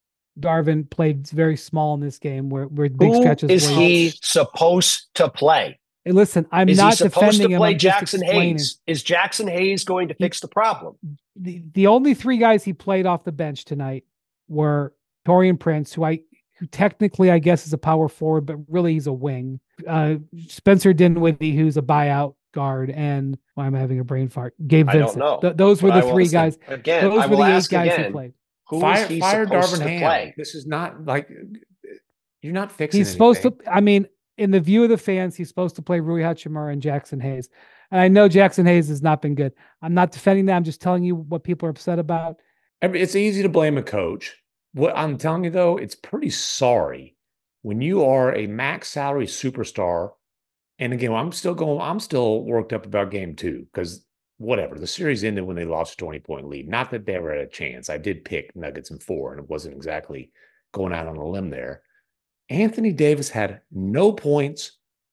Speaker 1: Darvin played very small in this game where big stretches.
Speaker 2: Is he supposed to play?
Speaker 1: Hey, listen, I'm not defending him.
Speaker 2: Play Jackson Hayes. Is Jackson Hayes going to fix the problem?
Speaker 1: The only three guys he played off the bench tonight were Taurean Prince, who technically I guess is a power forward, but really he's a wing. Spencer Dinwiddie, who's a buyout guard, and why am I having a brain fart? Gabe Vincent.
Speaker 2: I don't know.
Speaker 1: Those were the three guys.
Speaker 2: Again,
Speaker 1: those were the 8 guys who played.
Speaker 3: Fire Darvin Ham. Play? This is not like you're not fixing.
Speaker 1: He's supposed to. I mean, in the view of the fans, he's supposed to play Rui Hachimura and Jackson Hayes. And I know Jackson Hayes has not been good. I'm not defending that. I'm just telling you what people are upset about.
Speaker 3: It's easy to blame a coach. What I'm telling you, though, it's pretty sorry when you are a max salary superstar. And again, I'm still worked up about Game 2 because whatever. The series ended when they lost a 20-point lead. Not that they were at a chance. I did pick Nuggets in 4, and it wasn't exactly going out on a limb there. Anthony Davis had no points,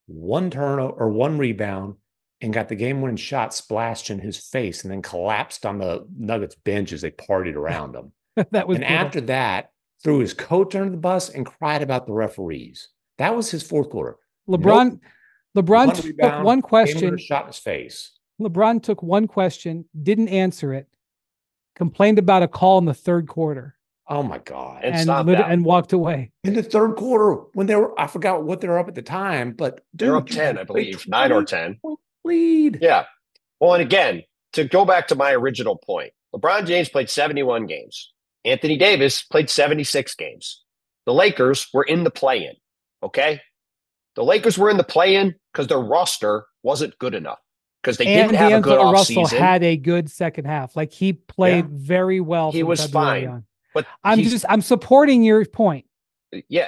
Speaker 3: 1 turnover or 1 rebound, and got the game-winning shot splashed in his face and then collapsed on the Nuggets bench as they partied around him. After that, threw his coach under the bus and cried about the referees. That was his fourth quarter.
Speaker 1: LeBron took one question.
Speaker 3: Shot in his face.
Speaker 1: LeBron took one question, didn't answer it, complained about a call in the third quarter.
Speaker 3: Oh my God.
Speaker 1: And walked away.
Speaker 3: In the third quarter, when I forgot what they were up at the time, but
Speaker 2: they're up 10, I believe, 9 or 10.
Speaker 3: Lead.
Speaker 2: Yeah. Well, and again, to go back to my original point, LeBron James played 71 games. Anthony Davis played 76 games. The Lakers were in the play-in. Okay. The Lakers were in the play-in because their roster wasn't good enough. Because they didn't have a good offseason.
Speaker 1: Russell had a good second half. Like he played very well.
Speaker 2: He was fine. On. But
Speaker 1: I'm supporting your point.
Speaker 2: Yeah,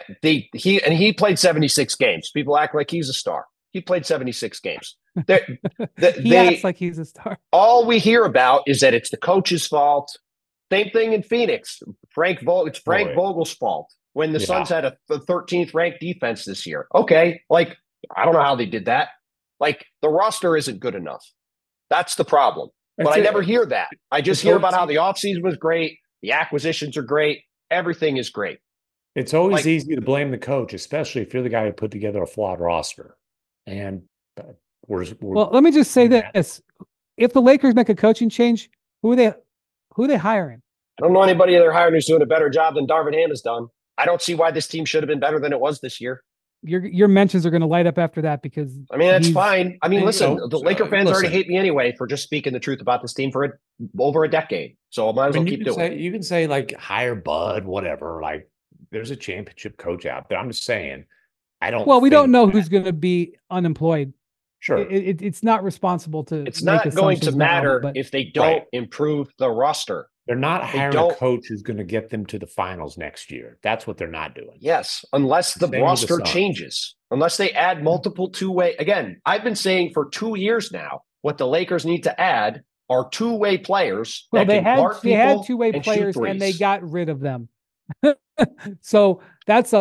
Speaker 2: he played 76 games. People act like he's a star. He played 76 games.
Speaker 1: He acts like he's a star.
Speaker 2: All we hear about is that it's the coach's fault. Same thing in Phoenix. It's Frank Vogel's fault when the Suns had a 13th ranked defense this year. Okay, like I don't know how they did that. Like the roster isn't good enough. That's the problem. But I never hear that. I just hear about how the offseason was great. The acquisitions are great. Everything is great.
Speaker 3: It's always easy to blame the coach, especially if you're the guy who put together a flawed roster. And
Speaker 1: well, let me just say this. If the Lakers make a coaching change, who are they hiring?
Speaker 2: I don't know anybody they're hiring who's doing a better job than Darvin Ham has done. I don't see why this team should have been better than it was this year.
Speaker 1: Your mentions are going to light up after that because
Speaker 2: that's fine. I mean, listen, the Laker fans already hate me anyway for just speaking the truth about this team for over a decade. So I might as well keep doing it.
Speaker 3: You can say like hire Bud, whatever. Like there's a championship coach out there. I'm just saying, I don't.
Speaker 1: Well, we don't know who's going to be unemployed.
Speaker 3: Sure,
Speaker 1: it's not responsible to.
Speaker 2: It's not going to matter if they don't improve the roster.
Speaker 3: They're not hiring a coach who's going to get them to the finals next year. That's what they're not doing.
Speaker 2: Yes, unless the roster changes, unless they add multiple two-way. Again, I've been saying for 2 years now, what the Lakers need to add are two-way players.
Speaker 1: Well, they had two-way players and they got rid of them. So that's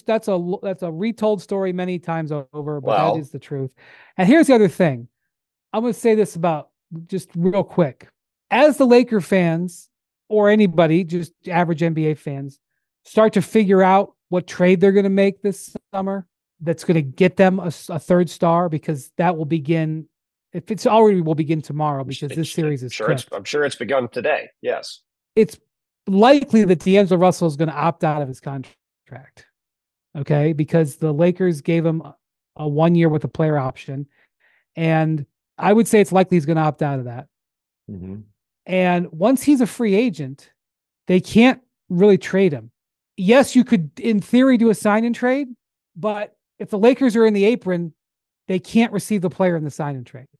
Speaker 1: a retold story many times over, but that
Speaker 2: Well,
Speaker 1: is the truth. And here's the other thing. I'm going to say this about just real quick. As the Laker fans or anybody, just average NBA fans, start to figure out what trade they're going to make this summer that's going to get them a third star, because that will begin. If it's already will begin tomorrow, because this series is
Speaker 2: I'm sure it's begun today. Yes.
Speaker 1: It's likely that D'Angelo Russell is going to opt out of his contract. Okay. Because the Lakers gave him a 1 year with a player option. And I would say it's likely he's going to opt out of that.
Speaker 3: Mm-hmm.
Speaker 1: And once he's a free agent, they can't really trade him. Yes, you could, in theory, do a sign and trade, but if the Lakers are in the apron, they can't receive the player in the sign and trade.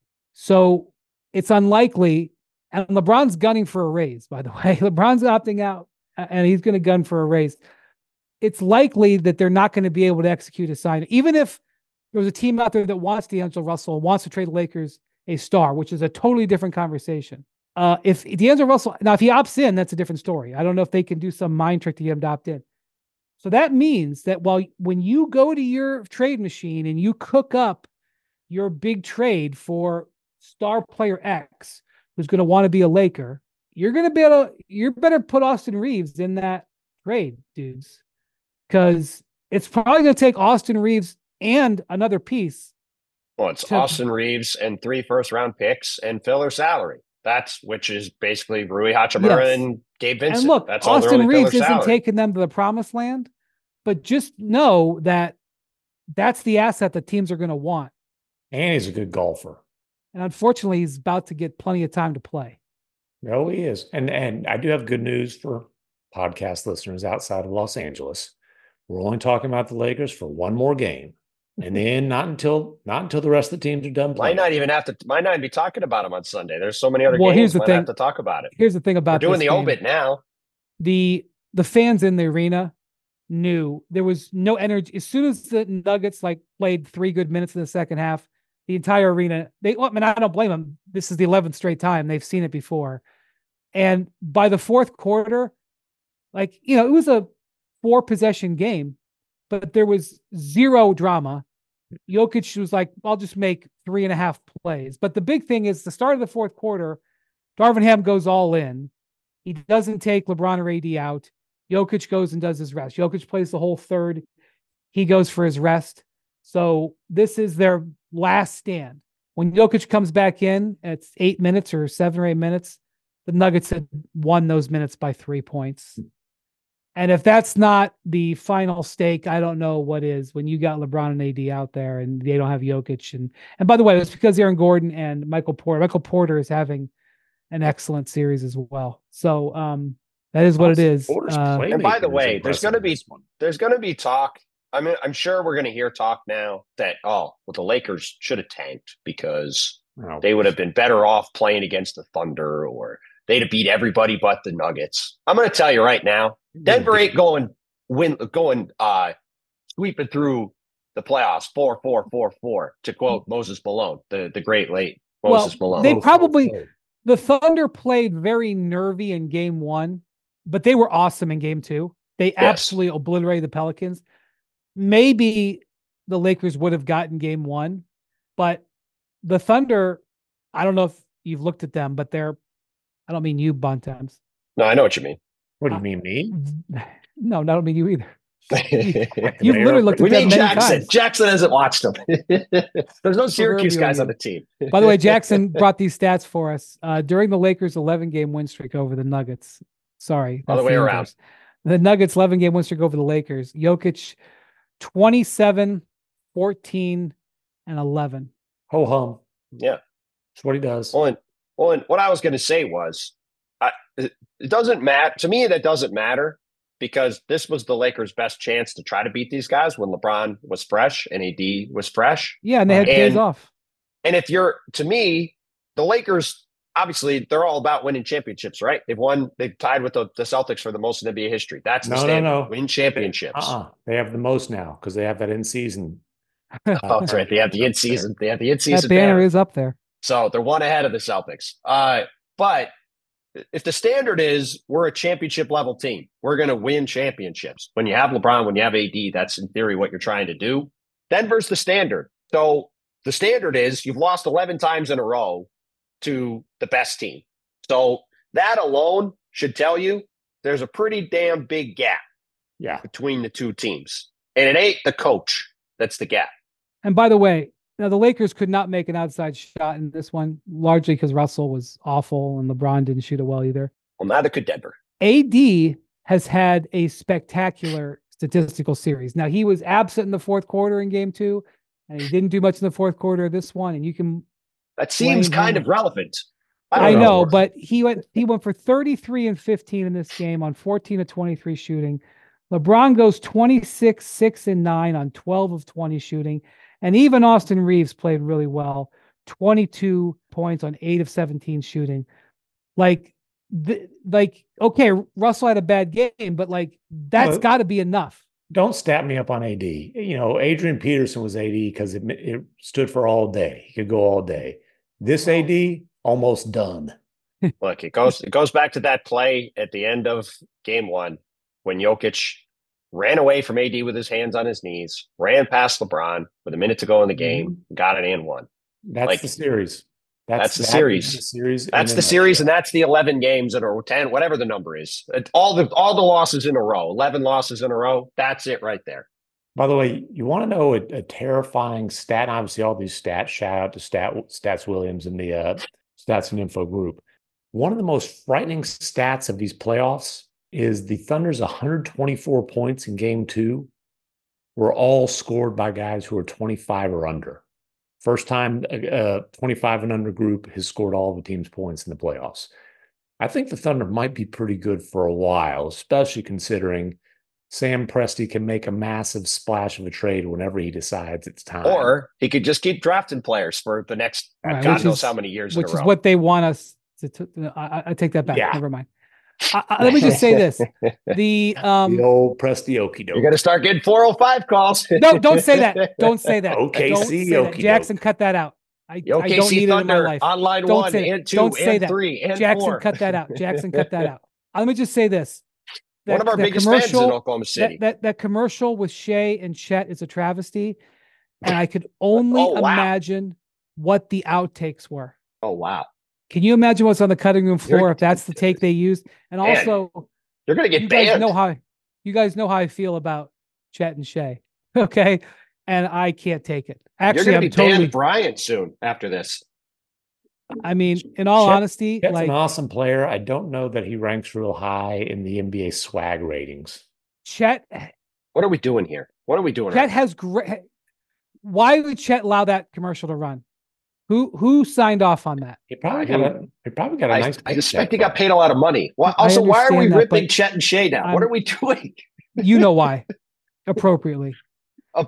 Speaker 1: So it's unlikely. And LeBron's gunning for a raise, by the way. LeBron's opting out and he's going to gun for a raise. It's likely that they're not going to be able to execute a sign. Even if there was a team out there that wants D'Angelo Russell and wants to trade the Lakers a star, which is a totally different conversation. If D'Angelo Russell, now if he opts in, that's a different story. I don't know if they can do some mind trick to get him to opt in. So that means that when you go to your trade machine and you cook up your big trade for star player X, who's going to want to be a Laker, you're going to be able to, you better put Austin Reeves in that trade, dudes, because it's probably going to take Austin Reeves and another piece.
Speaker 2: Well, it's Austin Reeves and 3 first-round picks and filler salary. Which is basically Rui Hachimura and Gabe Vincent.
Speaker 1: And look,
Speaker 2: that's all
Speaker 1: Austin Reeves isn't taking them to the promised land, but just know that that's the asset that teams are going to want.
Speaker 3: And he's a good golfer.
Speaker 1: And unfortunately, he's about to get plenty of time to play.
Speaker 3: No, he is. And I do have good news for podcast listeners outside of Los Angeles. We're only talking about the Lakers for one more game. And then not until the rest of the teams are done playing.
Speaker 2: Might not even be talking about them on Sunday. There's so many other games.
Speaker 1: Here's the thing.
Speaker 2: Have to talk about it.
Speaker 1: Here's the thing about
Speaker 2: We're doing
Speaker 1: this
Speaker 2: the
Speaker 1: game.
Speaker 2: obit now.
Speaker 1: The fans in the arena knew there was no energy. As soon as the Nuggets played 3 good minutes in the second half, the entire arena, I don't blame them. This is the 11th straight time. They've seen it before. And by the fourth quarter, it was a 4-possession game, but there was zero drama. Jokic was like, I'll just make 3.5 plays. But the big thing is the start of the fourth quarter, Darvin Ham goes all in. He doesn't take LeBron or AD out. Jokic goes and does his rest. Jokic plays the whole third. He goes for his rest. So this is their last stand. When Jokic comes back in, it's 8 minutes or 7 or 8 minutes. The Nuggets had won those minutes by 3 points. And if that's not the final stake, I don't know what is, when you got LeBron and AD out there and they don't have Jokic. And by the way, it's because Aaron Gordon and Michael Porter is having an excellent series as well. So that is what it is.
Speaker 2: And by the way, there's going to be talk. I mean, I'm sure we're going to hear talk now that, the Lakers should have tanked because they would have been better off playing against the Thunder, or they'd have beat everybody but the Nuggets. I'm going to tell you right now, Denver ain't going sweeping through the playoffs 4-4-4-4, to quote Moses Malone, the great late Moses Malone.
Speaker 1: The Thunder played very nervy in game 1, but they were awesome in game 2. They absolutely obliterated the Pelicans. Maybe the Lakers would have gotten game 1, but the Thunder, I don't know if you've looked at them, but I don't mean you, Bontemps.
Speaker 2: No, I know what you mean.
Speaker 3: What do you mean, me?
Speaker 1: No, I don't mean you either. You've literally looked at them many times.
Speaker 2: Jackson hasn't watched them. There's no Syracuse guys on the team.
Speaker 1: By the way, Jackson brought these stats for us. During the Lakers' 11-game win streak over the Nuggets. Sorry.
Speaker 2: All the way around.
Speaker 1: The Nuggets' 11-game win streak over the Lakers. Jokic, 27, 14, and 11.
Speaker 3: Ho hum.
Speaker 2: Yeah.
Speaker 3: That's what he does.
Speaker 2: Well, and what I was going to say was, it doesn't matter. To me, that doesn't matter, because this was the Lakers' best chance to try to beat these guys when LeBron was fresh and AD was fresh.
Speaker 1: Yeah, and they had days off.
Speaker 2: And to me, the Lakers, obviously, they're all about winning championships, right? They've tied with the Celtics for the most in NBA history. That's the standard. No. Win championships.
Speaker 3: They have the most now because they have that in-season.
Speaker 2: That's right. They have the in-season. That
Speaker 1: banner is up there.
Speaker 2: So they're one ahead of the Celtics. But if the standard is we're a championship level team, we're going to win championships. When you have LeBron, when you have AD, that's in theory what you're trying to do. Denver's the standard. So the standard is you've lost 11 times in a row to the best team. So that alone should tell you there's a pretty damn big gap between the two teams. And it ain't the coach that's the gap.
Speaker 1: And by the way, now the Lakers could not make an outside shot in this one, largely because Russell was awful and LeBron didn't shoot it well either.
Speaker 2: Well, neither could Denver.
Speaker 1: AD has had a spectacular statistical series. Now, he was absent in the fourth quarter in game 2, and he didn't do much in the fourth quarter of this one. And you can
Speaker 2: that seems kind of relevant.
Speaker 1: I know, but he went for 33 and 15 in this game on 14 of 23 shooting. LeBron goes 26, 6 and 9 on 12 of 20 shooting. And even Austin Reeves played really well, 22 points on 8 of 17 shooting. Okay, Russell had a bad game, but that's got to be enough.
Speaker 3: Don't stat me up on AD. Adrian Peterson was AD because it stood for all day. He could go all day. This AD, almost done.
Speaker 2: Look, it goes back to that play at the end of game 1 when Jokic ran away from AD with his hands on his knees, ran past LeBron with a minute to go in the game, got it and won.
Speaker 3: That's the series.
Speaker 2: That's the series. That's the series, and that's the 11 games in a row, 10, whatever the number is. All the losses in a row, 11 losses in a row. That's it right there.
Speaker 3: By the way, you want to know a terrifying stat? Obviously, all these stats. Shout out to Stats Williams and the Stats and Info group. One of the most frightening stats of these playoffs is the Thunder's 124 points in game 2 were all scored by guys who are 25 or under. First time a 25 and under group has scored all of the team's points in the playoffs. I think the Thunder might be pretty good for a while, especially considering Sam Presti can make a massive splash of a trade whenever he decides it's time.
Speaker 2: Or he could just keep drafting players for the next God knows how many years in a row.
Speaker 1: Which is what they want us to I take that back. Yeah. Never mind. Let me just say this: the
Speaker 3: old Presti okie doke.
Speaker 2: You're gonna start getting 405 calls.
Speaker 1: No, don't say that. Don't say that.
Speaker 3: OKC okie
Speaker 1: Jackson, cut that out. I don't need
Speaker 2: Thunder,
Speaker 1: it in my life.
Speaker 2: On line
Speaker 1: don't
Speaker 2: 1 and 2
Speaker 1: don't say
Speaker 2: and
Speaker 1: that.
Speaker 2: 3 and
Speaker 1: Jackson,
Speaker 2: 4.
Speaker 1: cut that out. Jackson, cut that out. Let me just say this:
Speaker 2: one of our biggest fans in Oklahoma City.
Speaker 1: That commercial with Shea and Chet is a travesty, and I could only imagine what the outtakes were.
Speaker 2: Oh wow!
Speaker 1: Can you imagine what's on the cutting room floor if that's the take they used? And also,
Speaker 2: you're going to get banned.
Speaker 1: You guys know how I feel about Chet and Shea, okay? And I can't take it. Actually,
Speaker 2: you're going to be banned Bryant soon after this.
Speaker 1: I mean, in all honesty,
Speaker 3: Chet's an awesome player. I don't know that he ranks real high in the NBA swag ratings.
Speaker 1: Chet,
Speaker 2: what are we doing here? What are we doing?
Speaker 1: Chet has great. Why would Chet allow that commercial to run? Who signed off on that?
Speaker 3: He probably got a nice.
Speaker 2: I suspect he got paid a lot of money. Why are we ripping Chet and Shea down? What are we doing?
Speaker 1: You know why? Appropriately. And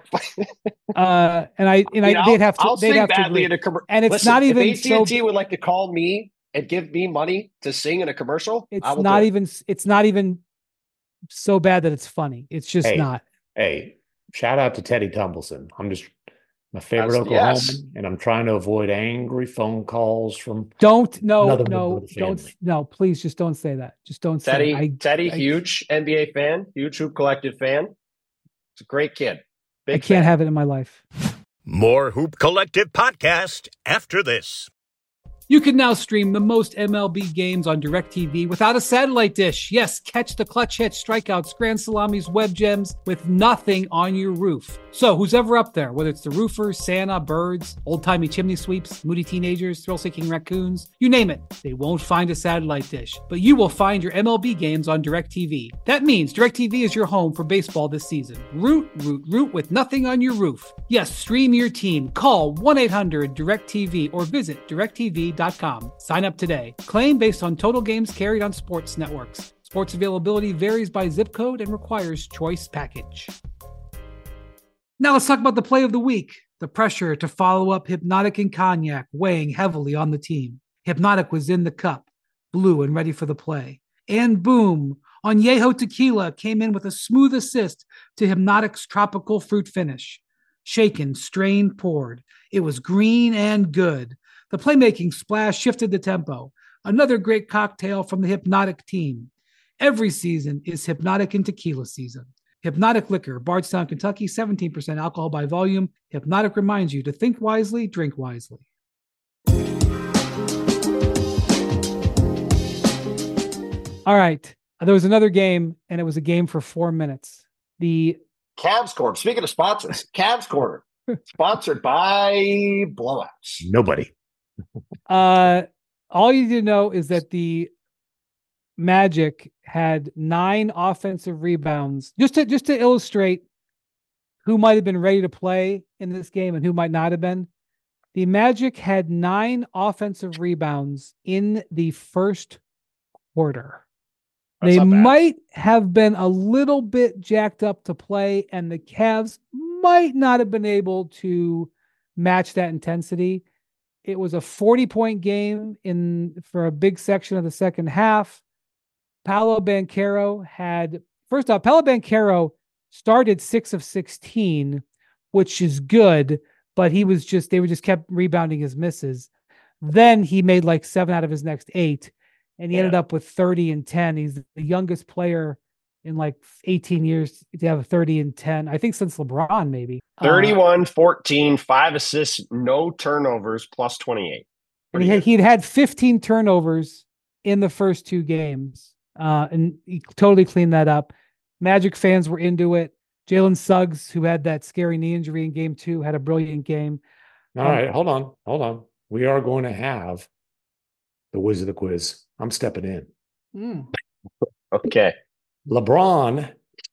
Speaker 1: they'd have to. They'd have to agree. And it's not even.
Speaker 2: If AT&T would like to call me and give me money to sing in a commercial,
Speaker 1: it's not even. It's not even so bad that it's funny. It's just not.
Speaker 3: Hey, shout out to Teddy Tumbleson. I'm just. My favorite Oklahoman, and I'm trying to avoid angry phone calls from.
Speaker 1: Don't please just don't say that. Just don't say
Speaker 2: Teddy, huge NBA fan, huge Hoop Collective fan. It's a great kid.
Speaker 1: I can't have it in my life.
Speaker 4: More Hoop Collective podcast after this.
Speaker 5: You can now stream the most MLB games on DirecTV without a satellite dish. Yes, catch the clutch hits, strikeouts, grand salamis, web gems with nothing on your roof. So who's ever up there, whether it's the roofers, Santa, birds, old-timey chimney sweeps, moody teenagers, thrill-seeking raccoons, you name it, they won't find a satellite dish. But you will find your MLB games on DirecTV. That means DirecTV is your home for baseball this season. Root with nothing on your roof. Yes, stream your team. Call 1-800-DirecTV or visit DirecTV.com. Sign up today. Claim based on total games carried on sports networks. Sports availability varies by zip code and requires choice package. Now let's talk about the play of the week. The pressure to follow up Hypnotic and Cognac weighing heavily on the team. Hypnotic was in the cup, blue and ready for the play. And boom, Añejo Tequila came in with a smooth assist to Hypnotic's tropical fruit finish. Shaken, strained, poured. It was green and good. The playmaking splash shifted the tempo. another great cocktail from the Hypnotic team. Every season is Hypnotic and Tequila season. Hypnotic Liquor, Bardstown, Kentucky, 17% alcohol by volume. Hypnotic reminds you to think wisely, drink wisely.
Speaker 1: All right. There was another game, and it was a game for 4 minutes. The
Speaker 2: Cavs Corner. Speaking of sponsors, Cavs Corner, sponsored by Blowouts.
Speaker 3: Nobody.
Speaker 1: all you need to know is that the Magic had 9 offensive rebounds. Just to illustrate who might have been ready to play in this game and who might not have been. The Magic had 9 offensive rebounds in the first quarter. They might have been a little bit jacked up to play, and the Cavs might not have been able to match that intensity. It was a 40-point game for a big section of the second half. Paolo Banchero started 6 of 16, which is good, but they just kept rebounding his misses. Then he made like 7 out of his next 8. And he ended up with 30 and 10. He's the youngest player in like 18 years to have a 30 and 10. I think since LeBron, maybe.
Speaker 2: 31, 14, 5 assists, no turnovers, plus 28.
Speaker 1: And he'd had 15 turnovers in the first 2 games. And he totally cleaned that up. Magic fans were into it. Jalen Suggs, who had that scary knee injury in game 2, had a brilliant game.
Speaker 3: All right, hold on. We are going to have the whiz of the quiz. I'm stepping in.
Speaker 2: Okay.
Speaker 3: LeBron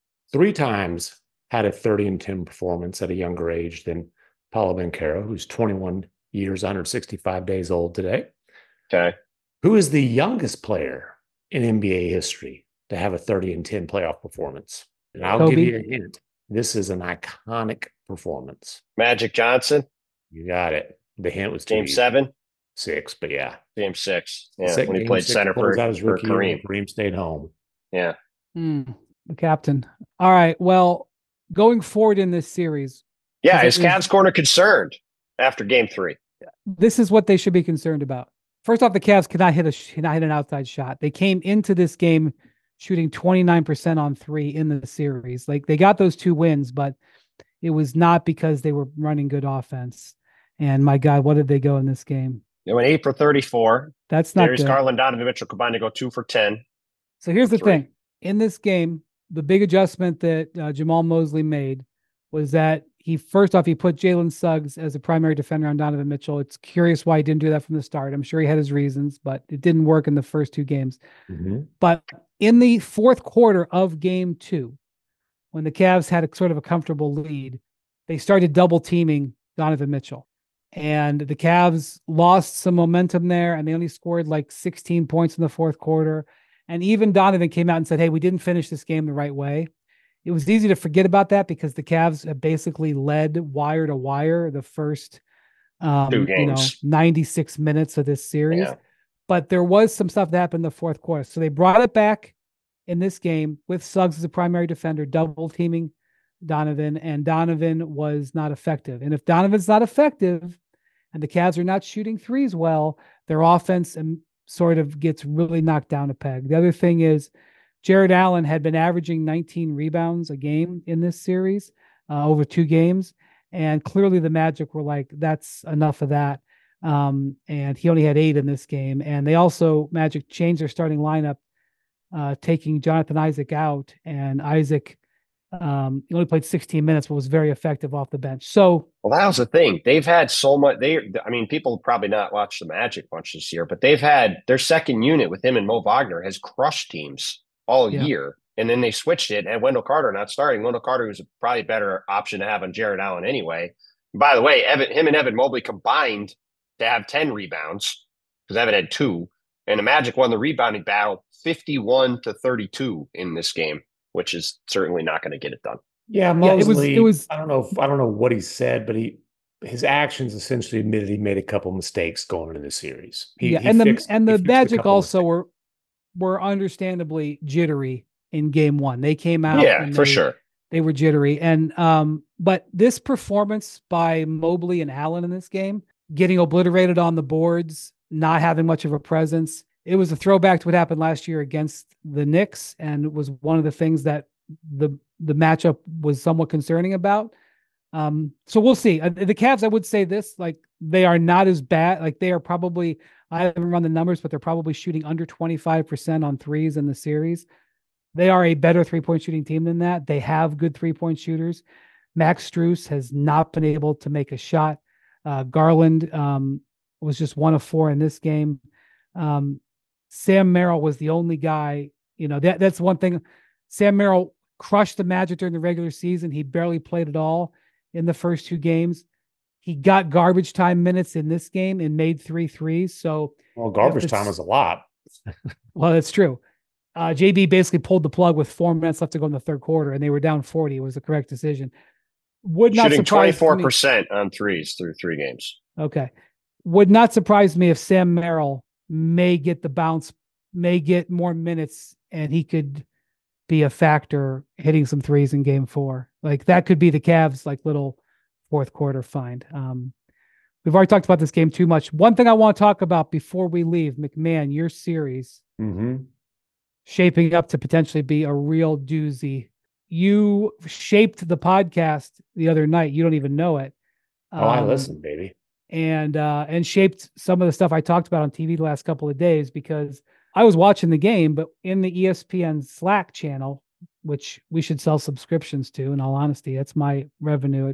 Speaker 3: 3 times had a 30 and 10 performance at a younger age than Paolo Banchero, who's 21 years, 165 days old today.
Speaker 2: Okay.
Speaker 3: Who is the youngest player in NBA history to have a 30 and 10 playoff performance? And I'll give you a hint. This is an iconic performance.
Speaker 2: Magic Johnson.
Speaker 3: You got it. The hint was
Speaker 2: Game 7.
Speaker 3: 6, but yeah.
Speaker 2: Game 6. Yeah, when he played center for Kareem.
Speaker 3: Kareem stayed home.
Speaker 2: Yeah.
Speaker 1: The captain. All right. Well, going forward in this series.
Speaker 2: Yeah, is Cavs Corner concerned after game 3?
Speaker 1: This is what they should be concerned about. First off, the Cavs cannot hit an outside shot. They came into this game shooting 29% on 3 in the series. Like, they got those 2 wins, but it was not because they were running good offense. And my God, what did they go in this game?
Speaker 2: They went 8 for 34.
Speaker 1: That's not
Speaker 2: Darius
Speaker 1: good.
Speaker 2: Garland, Donovan Mitchell combined to go 2 for 10.
Speaker 1: So here's the thing. In this game, the big adjustment that Jamal Mosley made was that he put Jalen Suggs as a primary defender on Donovan Mitchell. It's curious why he didn't do that from the start. I'm sure he had his reasons, but it didn't work in the first 2 games.
Speaker 3: Mm-hmm.
Speaker 1: But in the fourth quarter of game 2, when the Cavs had a sort of a comfortable lead, they started double teaming Donovan Mitchell. And the Cavs lost some momentum there, and they only scored like 16 points in the fourth quarter. And even Donovan came out and said, hey, we didn't finish this game the right way. It was easy to forget about that because the Cavs have basically led wire to wire the first
Speaker 2: 2 games.
Speaker 1: 96 minutes of this series.
Speaker 2: Yeah.
Speaker 1: But there was some stuff that happened in the fourth quarter. So they brought it back in this game with Suggs as a primary defender, double teaming Donovan, and Donovan was not effective. And if Donovan's not effective and the Cavs are not shooting threes well, their offense sort of gets really knocked down a peg. The other thing is Jared Allen had been averaging 19 rebounds a game in this series over 2 games. And clearly the Magic were like, that's enough of that. And he only had 8 in this game. And they also, Magic changed their starting lineup, taking Jonathan Isaac out, and Isaac he only played 16 minutes, but was very effective off the bench. So,
Speaker 2: well, that was the thing. They've had so much. People probably not watched the Magic much this year, but they've had their second unit with him and Mo Wagner has crushed teams all year. And then they switched it, and Wendell Carter not starting. Wendell Carter was probably a better option to have on Jared Allen anyway. By the way, him and Evan Mobley combined to have 10 rebounds because Evan had 2, and the Magic won the rebounding battle 51-32 in this game, which is certainly not going to get it done.
Speaker 3: Yeah, Mosley,
Speaker 1: it was.
Speaker 3: I don't know what he said, but his actions essentially admitted he made a couple mistakes going into the series.
Speaker 1: The Magic also were understandably jittery in game 1. They came out,
Speaker 2: sure.
Speaker 1: They were jittery, and but this performance by Mobley and Allen in this game, getting obliterated on the boards, not having much of a presence, it was a throwback to what happened last year against the Knicks, and was one of the things that the matchup was somewhat concerning about. So we'll see. The Cavs, I would say this, like, they are not as bad. Like, they are probably, I haven't run the numbers, but they're probably shooting under 25% on threes in the series. They are a better 3-point shooting team than that. They have good 3-point shooters. Max Strus has not been able to make a shot. Garland was just 1 of 4 in this game. Sam Merrill was the only guy, that's one thing. Sam Merrill crushed the Magic during the regular season. He barely played at all in the first 2 games. He got garbage time minutes in this game and made 3 threes. So,
Speaker 3: well, garbage time is a lot.
Speaker 1: Well, that's true. JB basically pulled the plug with 4 minutes left to go in the third quarter, and they were down 40. It was the correct decision. Would not
Speaker 2: shooting
Speaker 1: surprise
Speaker 2: 24% on threes through 3 games.
Speaker 1: Okay. Would not surprise me if Sam Merrill may get the bounce, may get more minutes, and he could be a factor hitting some threes in game 4. Like, that could be the Cavs' like little fourth quarter find. We've already talked about this game too much. One thing I want to talk about before we leave, McMahon, your series shaping up to potentially be a real doozy. You shaped the podcast the other night. You don't even know it.
Speaker 3: I listened, baby.
Speaker 1: And shaped some of the stuff I talked about on TV the last couple of days, because I was watching the game, but in the ESPN Slack channel, which we should sell subscriptions to, in all honesty, that's my revenue.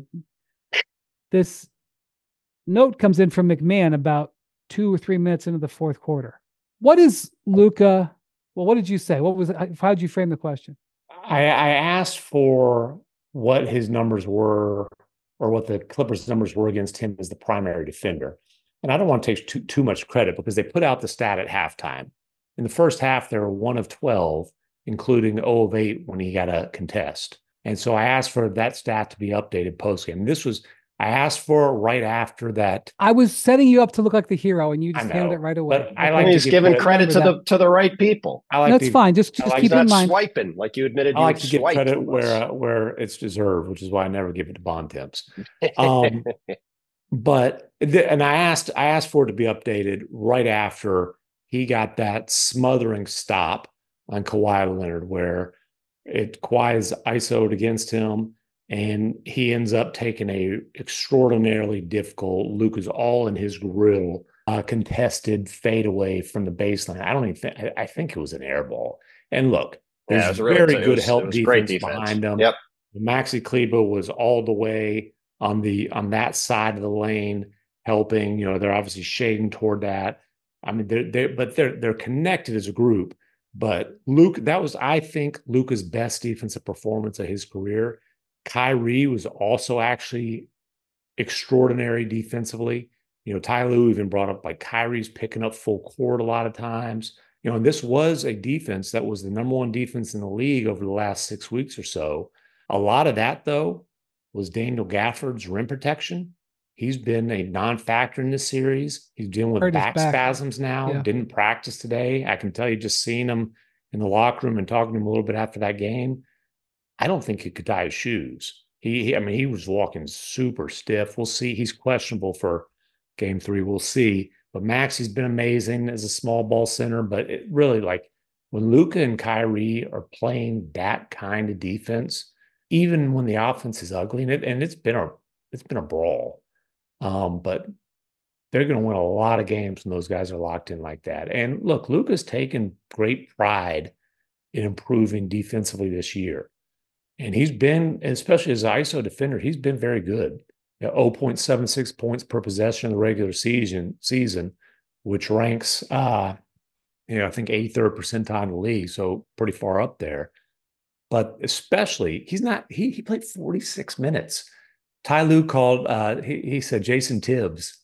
Speaker 1: This note comes in from McMahon about 2 or 3 minutes into the fourth quarter. What is Luka? Well, what did you say? How did you frame the question?
Speaker 3: I asked for what his numbers were, or what the Clippers numbers were against him as the primary defender. And I don't want to take too much credit, because they put out the stat at halftime. In the first half, they were 1 of 12, including 0 of 8 when he got a contest. And so I asked for that stat to be updated postgame. I asked for it right after that.
Speaker 1: I was setting you up to look like the hero, and you just handled it right away.
Speaker 3: But I like
Speaker 2: he's giving credit to the right people.
Speaker 1: That's fine. Just keep in mind.
Speaker 2: Swiping, like you admitted.
Speaker 3: I like to give credit where it's deserved, which is why I never give it to Bon Temps. But I asked for it to be updated right after he got that smothering stop on Kawhi Leonard, where Kawhi is ISO'd against him, and he ends up taking a extraordinarily difficult, Luka's all in his grill, contested fadeaway from the baseline. I think it was an air ball. And look, there's very good help defense behind him.
Speaker 2: Yep.
Speaker 3: Maxi Kleber was all the way on that side of the lane helping. They're obviously shading toward that. I mean, they're connected as a group. But that was, I think, Luka's best defensive performance of his career. Kyrie was also actually extraordinary defensively. Ty Lue even brought up, like, Kyrie's picking up full court a lot of times. And this was a defense that was the number 1 defense in the league over the last 6 weeks or so. A lot of that, though, was Daniel Gafford's rim protection. He's been a non-factor in this series. He's dealing with back spasms now. Yeah. Didn't practice today. I can tell you, just seeing him in the locker room and talking to him a little bit after that game, I don't think he could tie his shoes. He was walking super stiff. We'll see. He's questionable for game 3. We'll see. But Maxi's been amazing as a small ball center. But it really, like, when Luka and Kyrie are playing that kind of defense, even when the offense is ugly, and it's been a brawl. But they're going to win a lot of games when those guys are locked in like that. And look, Luka's taken great pride in improving defensively this year. And he's been, especially as an ISO defender, he's been very good. 0.76 points per possession in the regular season, which ranks, I think 83rd percentile in the league. So pretty far up there. But especially, he played 46 minutes. Ty Lue called, he said Jason Tibbs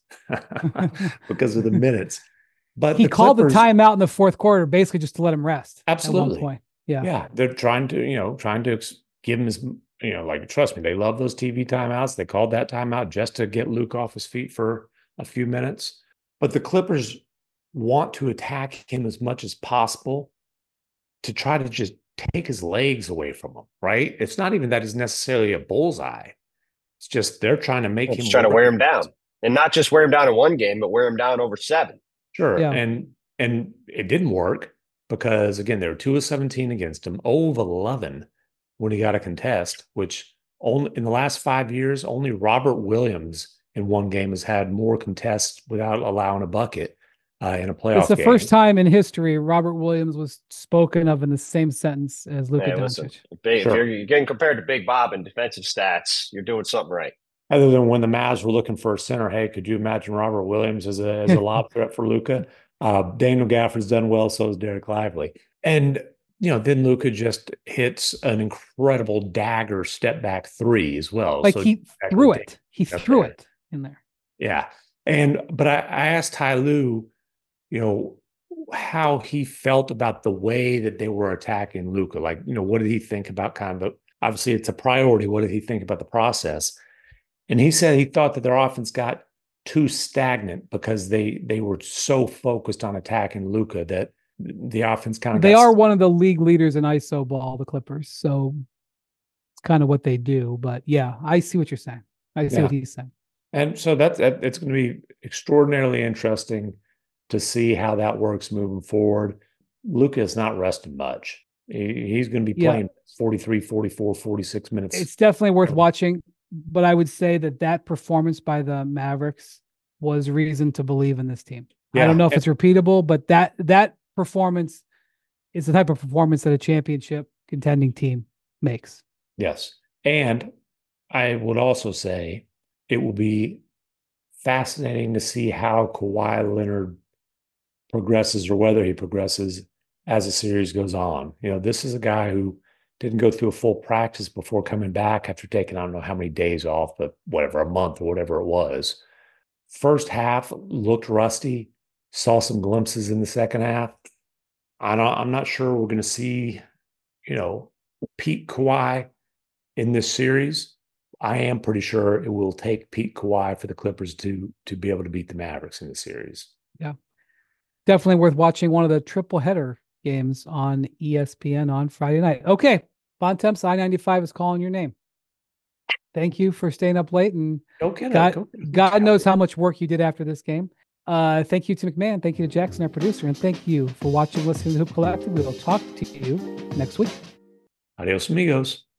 Speaker 3: because of the minutes. But
Speaker 1: he called the timeout in the fourth quarter basically just to let him rest.
Speaker 3: Absolutely.
Speaker 1: At one point. Yeah.
Speaker 3: Yeah. They're trying to give him his, trust me, they love those TV timeouts. They called that timeout just to get Luke off his feet for a few minutes. But the Clippers want to attack him as much as possible to try to just take his legs away from him, right? It's not even that he's necessarily a bullseye. It's just they're trying to make him
Speaker 2: trying to wear him down, and not just wear him down in one game, but wear him down over 7.
Speaker 3: Sure. Yeah. And And it didn't work because, again, they were 2 of 17 against him, 0 of 11 when he got a contest, which only in the last 5 years, only Robert Williams in one game has had more contests without allowing a bucket in a playoff
Speaker 1: It's the
Speaker 3: game.
Speaker 1: first time in history Robert Williams was spoken of in the same sentence as Luka Doncic.
Speaker 2: If you're getting compared to Big Bob in defensive stats, you're doing something right.
Speaker 3: Other than when the Mavs were looking for a center, hey, could you imagine Robert Williams as a lob threat for Luka? Daniel Gafford's done well, so is Derek Lively. And, then Luka just hits an incredible dagger step back three as well.
Speaker 1: Like, so he threw it. He threw it in there.
Speaker 3: Yeah. But I asked Ty Lue, how he felt about the way that they were attacking Luka. Like, what did he think about obviously it's a priority. What did he think about the process? And he said he thought that their offense got too stagnant because they were so focused on attacking Luka that the offense kind of
Speaker 1: they are one of the league leaders in ISO ball, the Clippers. So it's kind of what they do. But yeah, I see what you're saying. I see what he's saying.
Speaker 3: And so it's going to be extraordinarily interesting to see how that works moving forward. Luka is not resting much. He's going to be playing 43, 44, 46 minutes.
Speaker 1: It's definitely worth watching. But I would say that performance by the Mavericks was reason to believe in this team. Yeah. I don't know if it's repeatable, but that performance is the type of performance that a championship contending team makes.
Speaker 3: Yes. And I would also say it will be fascinating to see how Kawhi Leonard progresses or whether he progresses as the series goes on. This is a guy who didn't go through a full practice before coming back after taking, I don't know how many days off, but whatever, a month or whatever it was. First half looked rusty, saw some glimpses in the second half. I'm not sure we're going to see, peak Kawhi in this series. I am pretty sure it will take peak Kawhi for the Clippers to be able to beat the Mavericks in the series.
Speaker 1: Yeah. Definitely worth watching one of the triple header games on ESPN on Friday night. Okay. Bontemps I-95 is calling your name. Thank you for staying up late, and God knows how much work you did after this game. Thank you to McMahon. Thank you to Jackson, our producer, and thank you for watching, listening to Hoop Collective. We will talk to you next week.
Speaker 3: Adios, amigos.